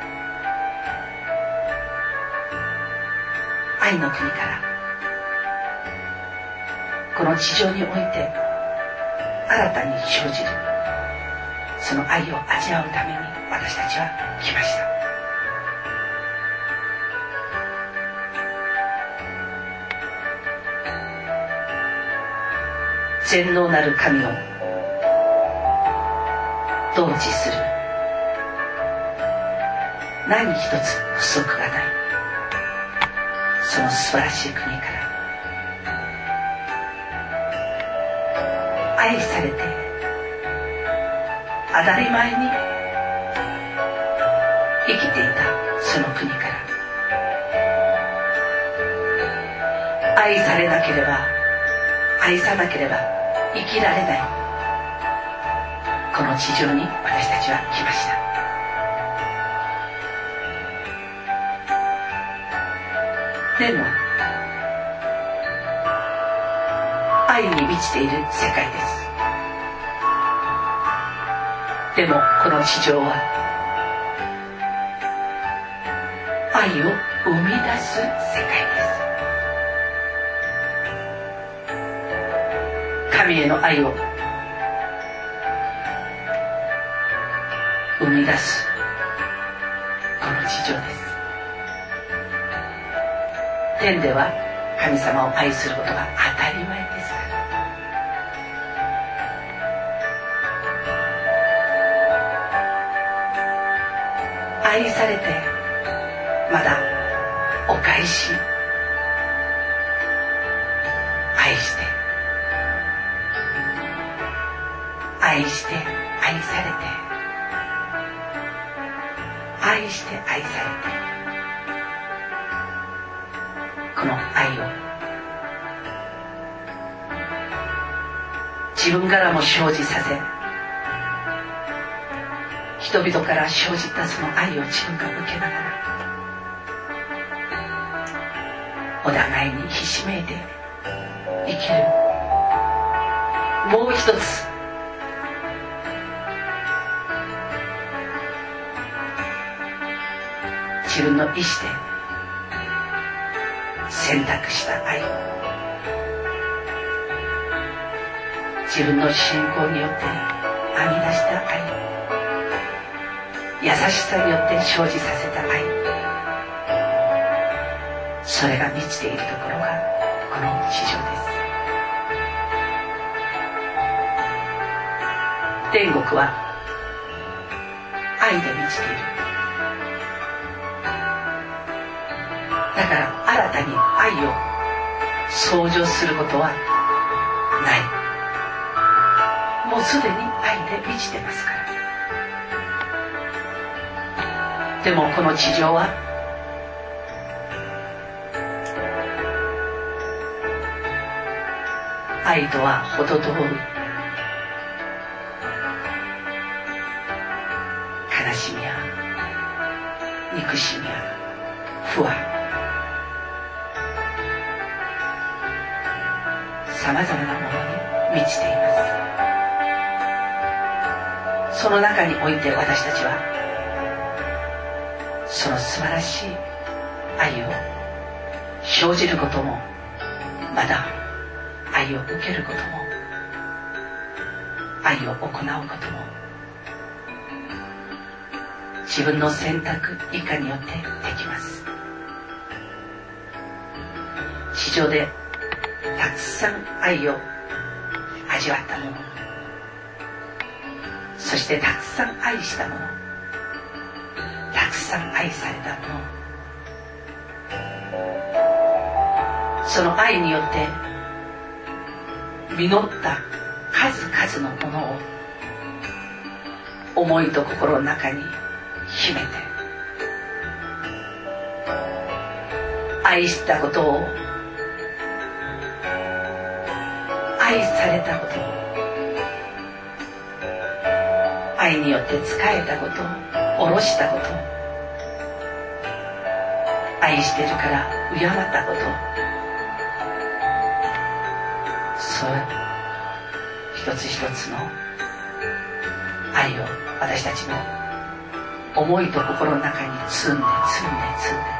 愛の国からこの地上において新たに生じるその愛を味わうために私たちは来ました。全能なる神を同治する何一つ不足がないその素晴らしい国から愛されて当たり前に生きていたその国から愛されなければ愛さなければ生きられないこの地上に私たちは来ました。でも愛に満ちている世界です。でもこの地上は愛を生み出す世界です。神への愛を生み出すこの地上です。天では神様を愛することが当たり前ですから。愛されてまだお返し愛して愛して愛されて愛して愛されてこの愛を自分からも生じさせ人々から生じたその愛を自分が受けながらお互いにひしめいて生きるもう一つ自分の意思で選択した愛自分の信仰によって編み出した愛優しさによって生じさせた愛それが満ちているところがこの地上です。天国は愛で満ちている。だから新たに愛を創造することはない。もうすでに愛で満ちてますから。でもこの地上は愛とは程遠い悲しみや憎しみや不安さまざまなものに満ちています。その中において私たちはその素晴らしい愛を生じることもまだ愛を受けることも愛を行うことも自分の選択以下によってできます。地上でたくさん愛を味わったものそしてたくさん愛したものたくさん愛されたものその愛によって実った数々のものを思いと心の中に秘めて愛したことを愛されたこと愛によって仕えたこと下ろしたこと愛してるから敬ったことそう一つ一つの愛を私たちの思いと心の中に積んで積んで積んで、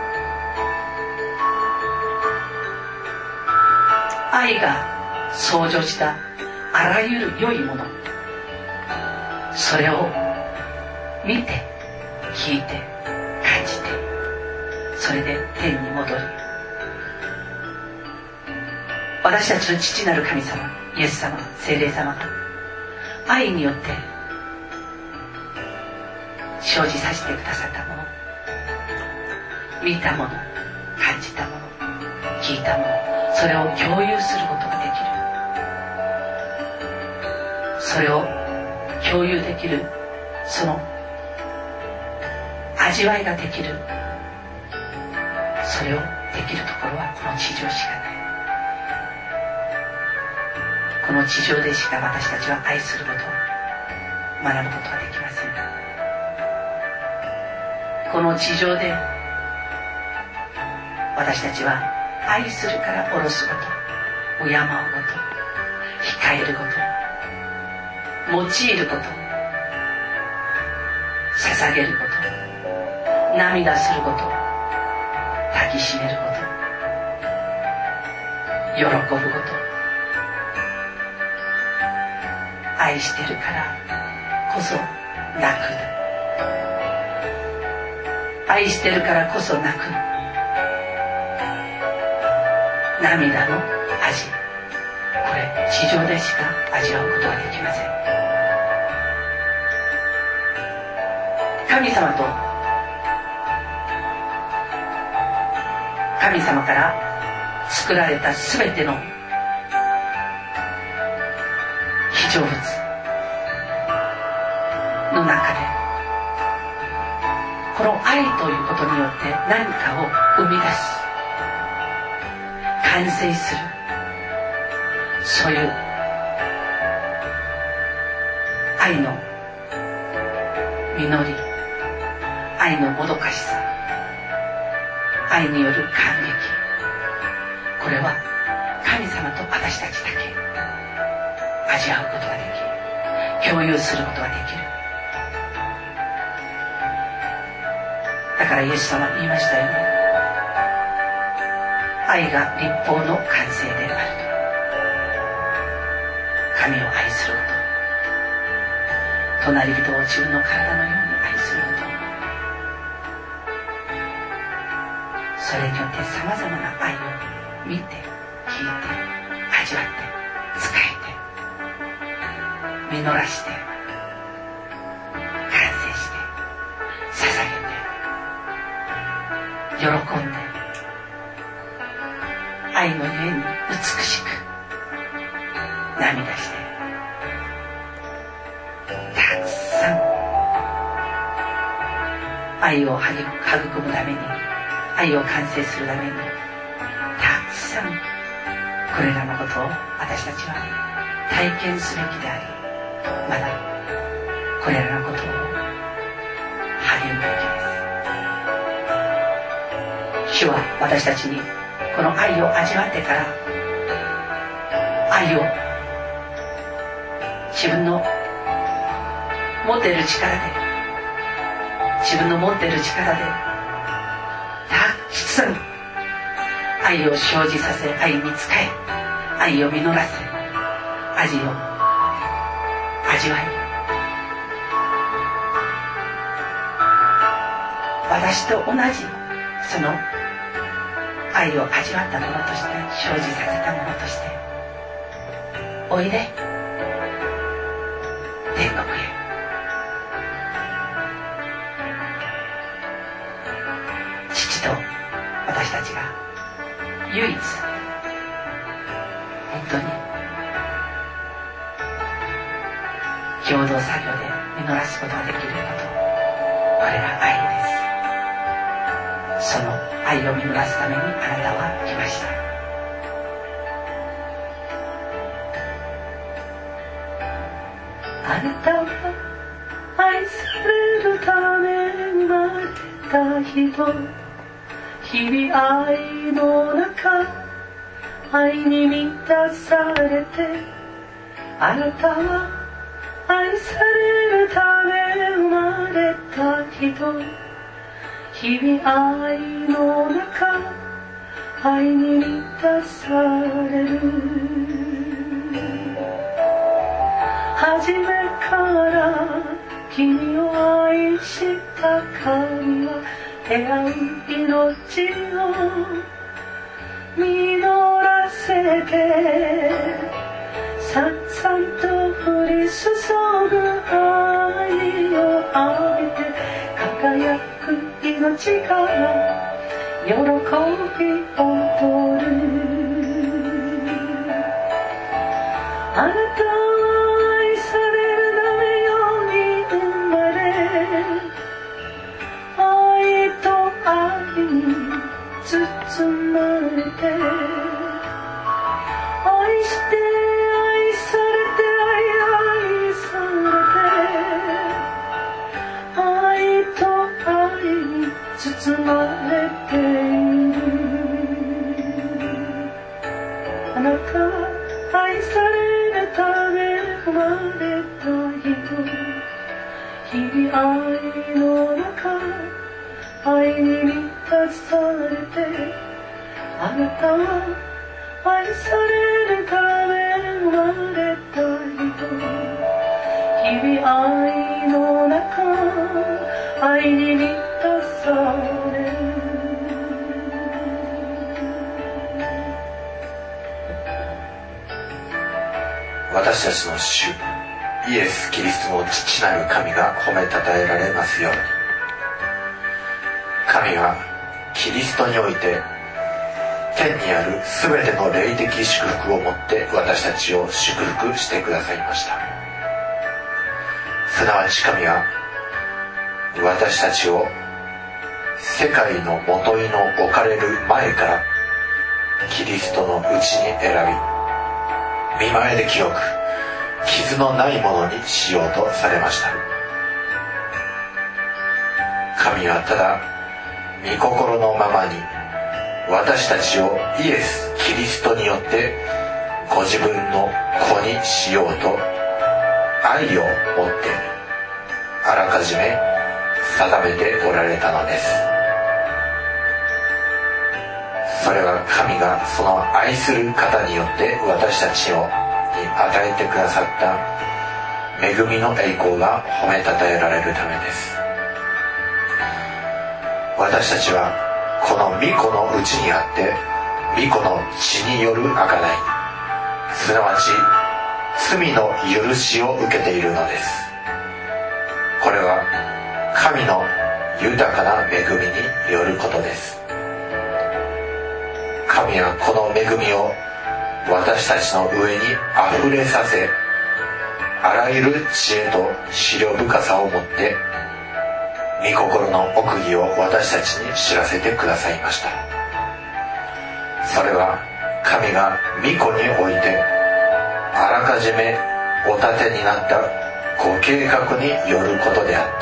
愛が創造したあらゆる良いもの、それを見て聞いて感じて、それで天に戻り、私たちの父なる神様、イエス様、聖霊様が愛によって生じさせてくださったもの、見たもの、感じたもの、聞いたもの、それを共有することができる。それを共有できる、その味わいができる、それをできるところはこの地上しかない。この地上でしか私たちは愛することを学ぶことはできません。この地上で私たちは愛するから下ろすこと、敬うこと、控えること、用いること、捧げること、涙すること、抱きしめること、喜ぶこと、愛してるからこそ泣く、愛してるからこそ泣く、涙の味、これ地上でしか味わうことはできません。神様と神様から作られたすべての被造物の中で、この愛ということによって何かを生み出し完成する、そういう愛の実り、愛のもどかしさ、愛による感激、これは神様と私たちだけ味わうことができる、共有することができる。だからイエス様は言いましたよね、愛が立法の完成であると。神を愛すること、隣人を自分の体のように愛すること、それによってさまざまな愛を見て、聞いて、味わって、使えて、実らして、完成して、捧げて、喜んで、愛のゆえに美しく涙して、たくさん愛を育むために、愛を完成するために、たくさんこれらのことを私たちは体験すべきであり、まだこれらのことを励むべきです。主は私たちにこの愛を味わってから、愛を自分の持っている力で、自分の持っている力でたくさん愛を生じさせ、愛に仕え、愛を実らせ、味を味わい、私と同じその愛を味わったものとして、生じさせたものとして、おいで天国へ。父と私たちが唯一本当に共同作業で実らすことができること、これが愛です。その愛を実らすためにあなたは来ました。あなたは愛されるため生まれた人、日々愛の中愛に満たされて、あなたは愛されるため生まれた人。日々愛の中、愛に満たされる。初めから君を愛した神は、出会う命を実らせて、さんさんと降り注ぐ愛を浴びて、輝く命が喜び踊る。あなたは愛されるためよに生まれ、愛と愛に包まれて、愛して愛されて愛されて、愛と愛に包まれている。あなたは愛されるため生まれた人。日々愛の中、愛に満たされて、あなたは愛されるため生まれた人。日々愛の中、愛に満たされる。 私たちの主イエス・キリストの父なる神が褒めたたえられますように。神はキリストにおいて天にあるすべての霊的祝福をもって私たちを祝福してくださいました。すなわち神は私たちを世界のもといの置かれる前からキリストのうちに選び、見前で清く傷のないものにしようとされました。神はただ御心のままに私たちをイエス・キリストによってご自分の子にしようと愛を持ってあらかじめ定めておられたのです。それは神がその愛する方によって私たちをに与えてくださった恵みの栄光が褒めたたえられるためです。私たちはこの御子のうちにあって御子の血による贖い、すなわち罪の許しを受けているのです。これは神の豊かな恵みによることです。神はこの恵みを私たちの上にあふれさせ、あらゆる知恵と思慮深さをもって御心の奥義を私たちに知らせてくださいました。それは神が御子においてあらかじめお立てになったご計画によることであって、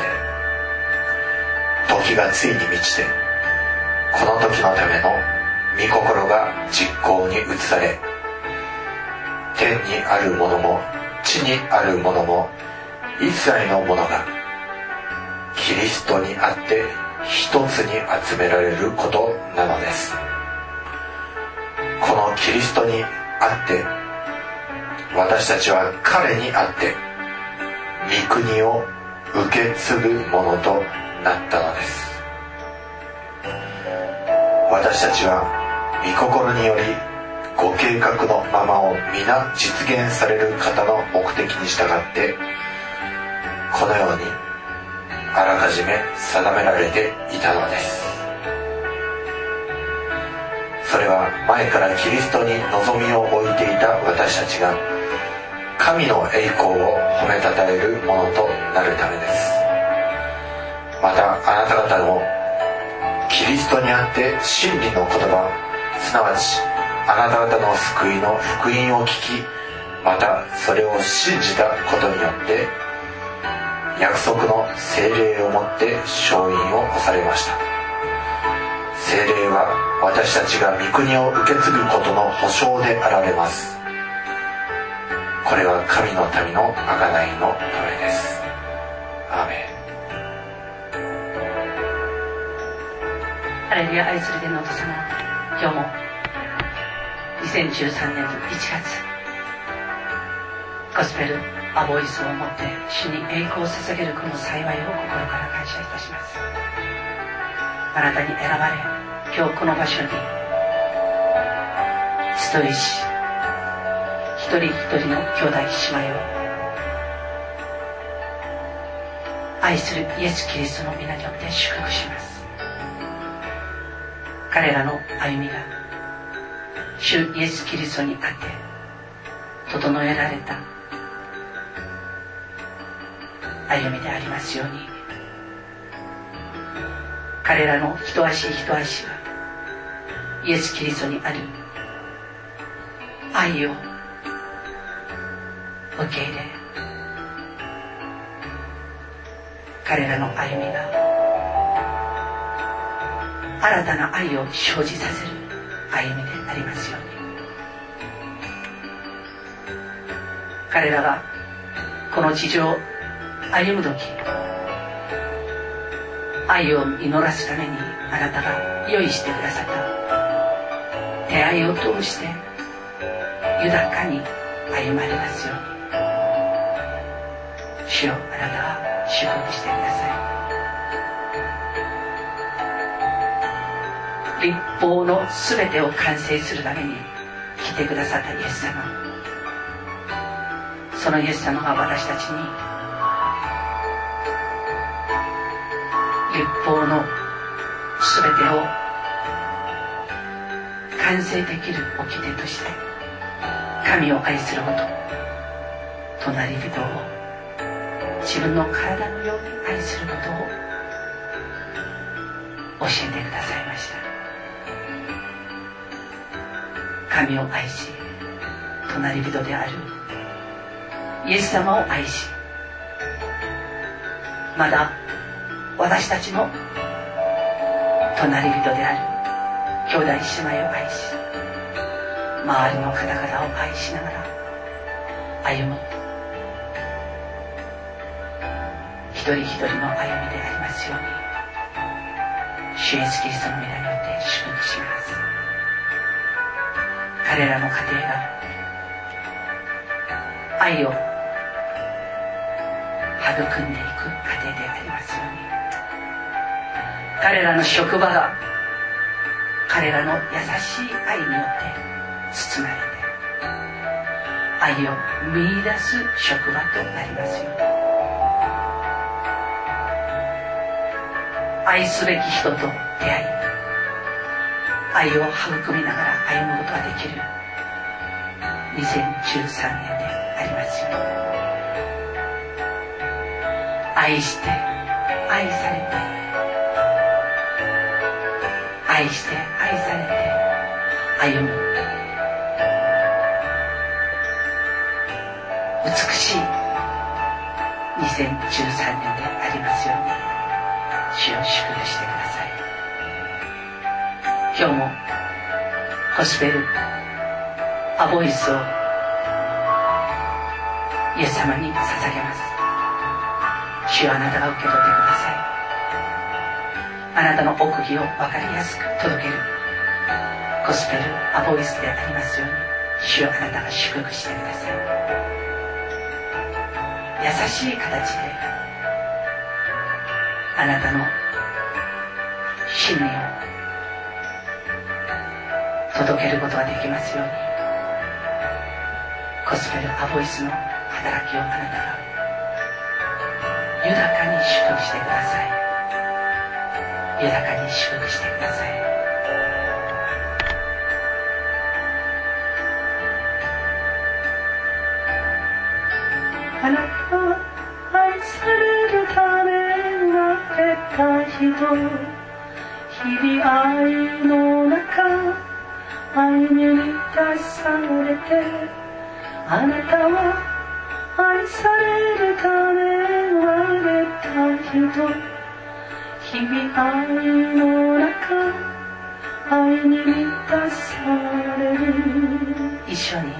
時がついに満ちてこの時のための御心が実行に移され、天にあるものも地にあるものも一切のものがキリストにあって一つに集められることなのです。このキリストにあって私たちは彼にあって御国を受け継ぐものとなったのです。私たちは御心によりご計画のままを皆実現される方の目的に従ってこのようにあらかじめ定められていたのです。それは前からキリストに望みを置いていた私たちが神の栄光を褒めたたえるものとなるためです。またあなた方もキリストにあって真理の言葉、すなわちあなた方の救いの福音を聞き、またそれを信じたことによって約束の聖霊をもって承認をされました。 聖霊は私たちが御国を受け継ぐことの保証であられます。これは神の民の贖いのためです。アーメン。 ハレルヤ。愛する天のお父様、今日もにせんじゅうさんねんのいちがつ、ゴスペルアボイスをもって主に栄光を捧げるこの幸いを心から感謝いたします。あなたに選ばれ、今日この場所に集いし、一人一人の兄弟姉妹を愛するイエス・キリストの皆によって祝福します。彼らの歩みが主イエス・キリストにあって整えられた歩みでありますように、彼らの一足一足がイエス・キリストにある愛を受け入れ、彼らの歩みが新たな愛を生じさせる歩みでありますように、彼らがこの地上を歩む時、愛を実らすためにあなたが用意してくださった出会いを通して豊かに歩まれますように、主よ、あなたが祝福してください。立法のすべてを完成するために来てくださったイエス様、そのイエス様が私たちに立法のすべてを完成できる掟として神を愛すること、隣人を自分の体のように愛することを教えてくださいました。神を愛し、隣人であるイエス様を愛し、まだ私たちの隣人である兄弟姉妹を愛し、周りの方々を愛しながら歩む一人一人の歩みでありますように、主イエスキリストの皆によって祝福します。彼らの家庭が愛を育んでいく家庭でありますように、彼らの職場が彼らの優しい愛によって包まれて愛を見出す職場となりますように、愛すべき人と出会い、愛を育みながら歩むことができるにせんじゅうさんねんでありますように、愛して愛されて、愛して愛されて歩む美しいにせんじゅうさんねんでありますように、主を祝福してください。今日もゴスペルアボイスをイエス様に捧げます。主はあなたが受け取ってください。あなたの奥義を分かりやすく届けるゴスペルアボイスでありますように、主はあなたが祝福してください。優しい形であなたの真理を届けることができますように、ゴスペルアボイスの働きをあなたが豊かに祝福してください。豊かに祝福してください。 あなたは愛されるため生まれた人、日々愛の中愛に満たされて、あなたは愛されるため生まれた人、日々愛の中愛に満たされる。 一緒に。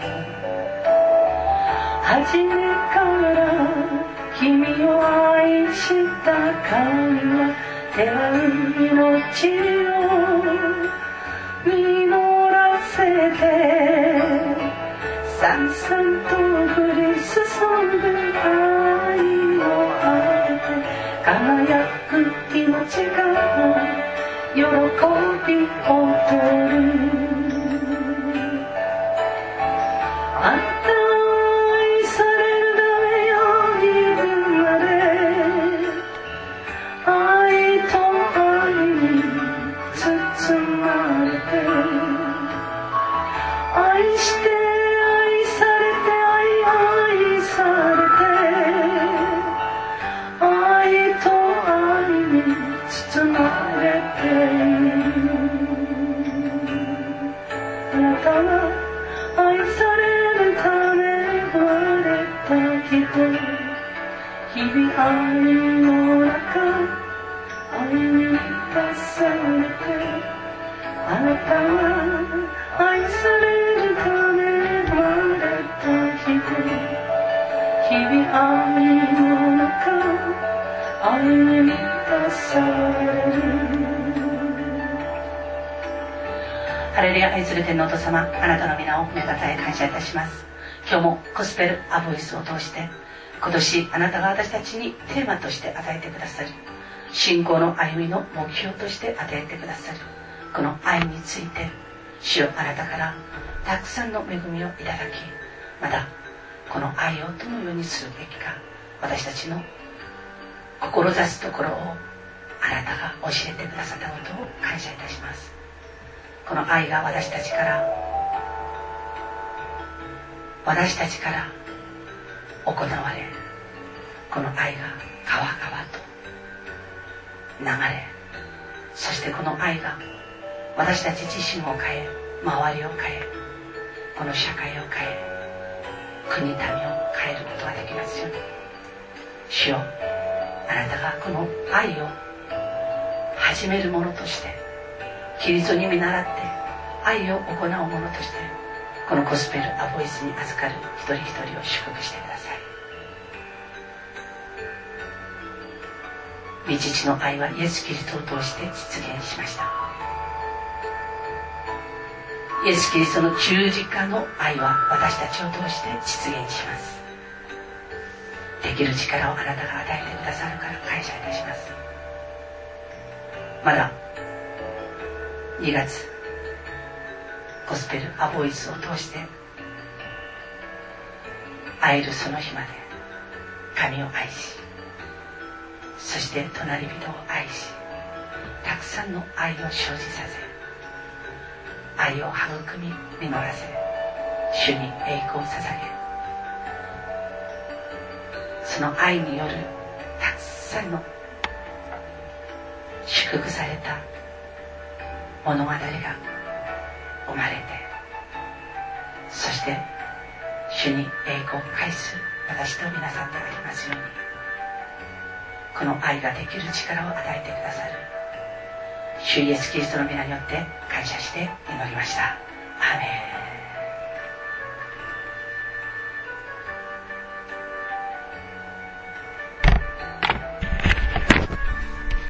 初めから君を愛した神は出会う命を実らせて、さんさんと降り注ぐ愛をあげて、輝く命が喜び踊る。あなたは愛されるためよ、いつまで愛と愛に包まれて、愛して愛されて愛愛されて、愛と愛に包まれている。あなたは愛されるため生まれた人、日々愛の中愛に満たされて、あなたは愛されるため生まれた人、日々愛の中愛に満たされる。 ハレルヤ。愛する天のお父様、あなたの皆を褒めたたえ感謝いたします。今日もゴスペルアボイスを通して、今年あなたが私たちにテーマとして与えてくださる、信仰の歩みの目標として与えてくださるこの愛について、主よ、あなたからたくさんの恵みをいただき、またこの愛をどのようにするべきか、私たちの志すところをあなたが教えてくださったことを感謝いたします。この愛が私たちから私たちから行われ、この愛が川々と流れ、そしてこの愛が私たち自身を変え、周りを変え、この社会を変え、国民を変えることができますように。主よ、あなたがこの愛を始めるものとして、キリストに見習って愛を行うものとして、このゴスペルアボイスに預かる一人一人を祝福してください。御父の愛はイエス・キリストを通して実現しました。イエス・キリストの十字架の愛は私たちを通して実現します。できる力をあなたが与えてくださるから感謝いたします。まだにがつゴスペルアボイスを通して会えるその日まで、神を愛し、そして隣人を愛し、たくさんの愛を生じさせ、愛を育み実らせ、主に栄光を捧げ、その愛によるたくさんの祝福された物語が生まれて、そして主に栄光を返す私と皆さんでありますように、この愛ができる力を与えてくださる主イエスキリストの皆によって感謝して祈りました。アーメン。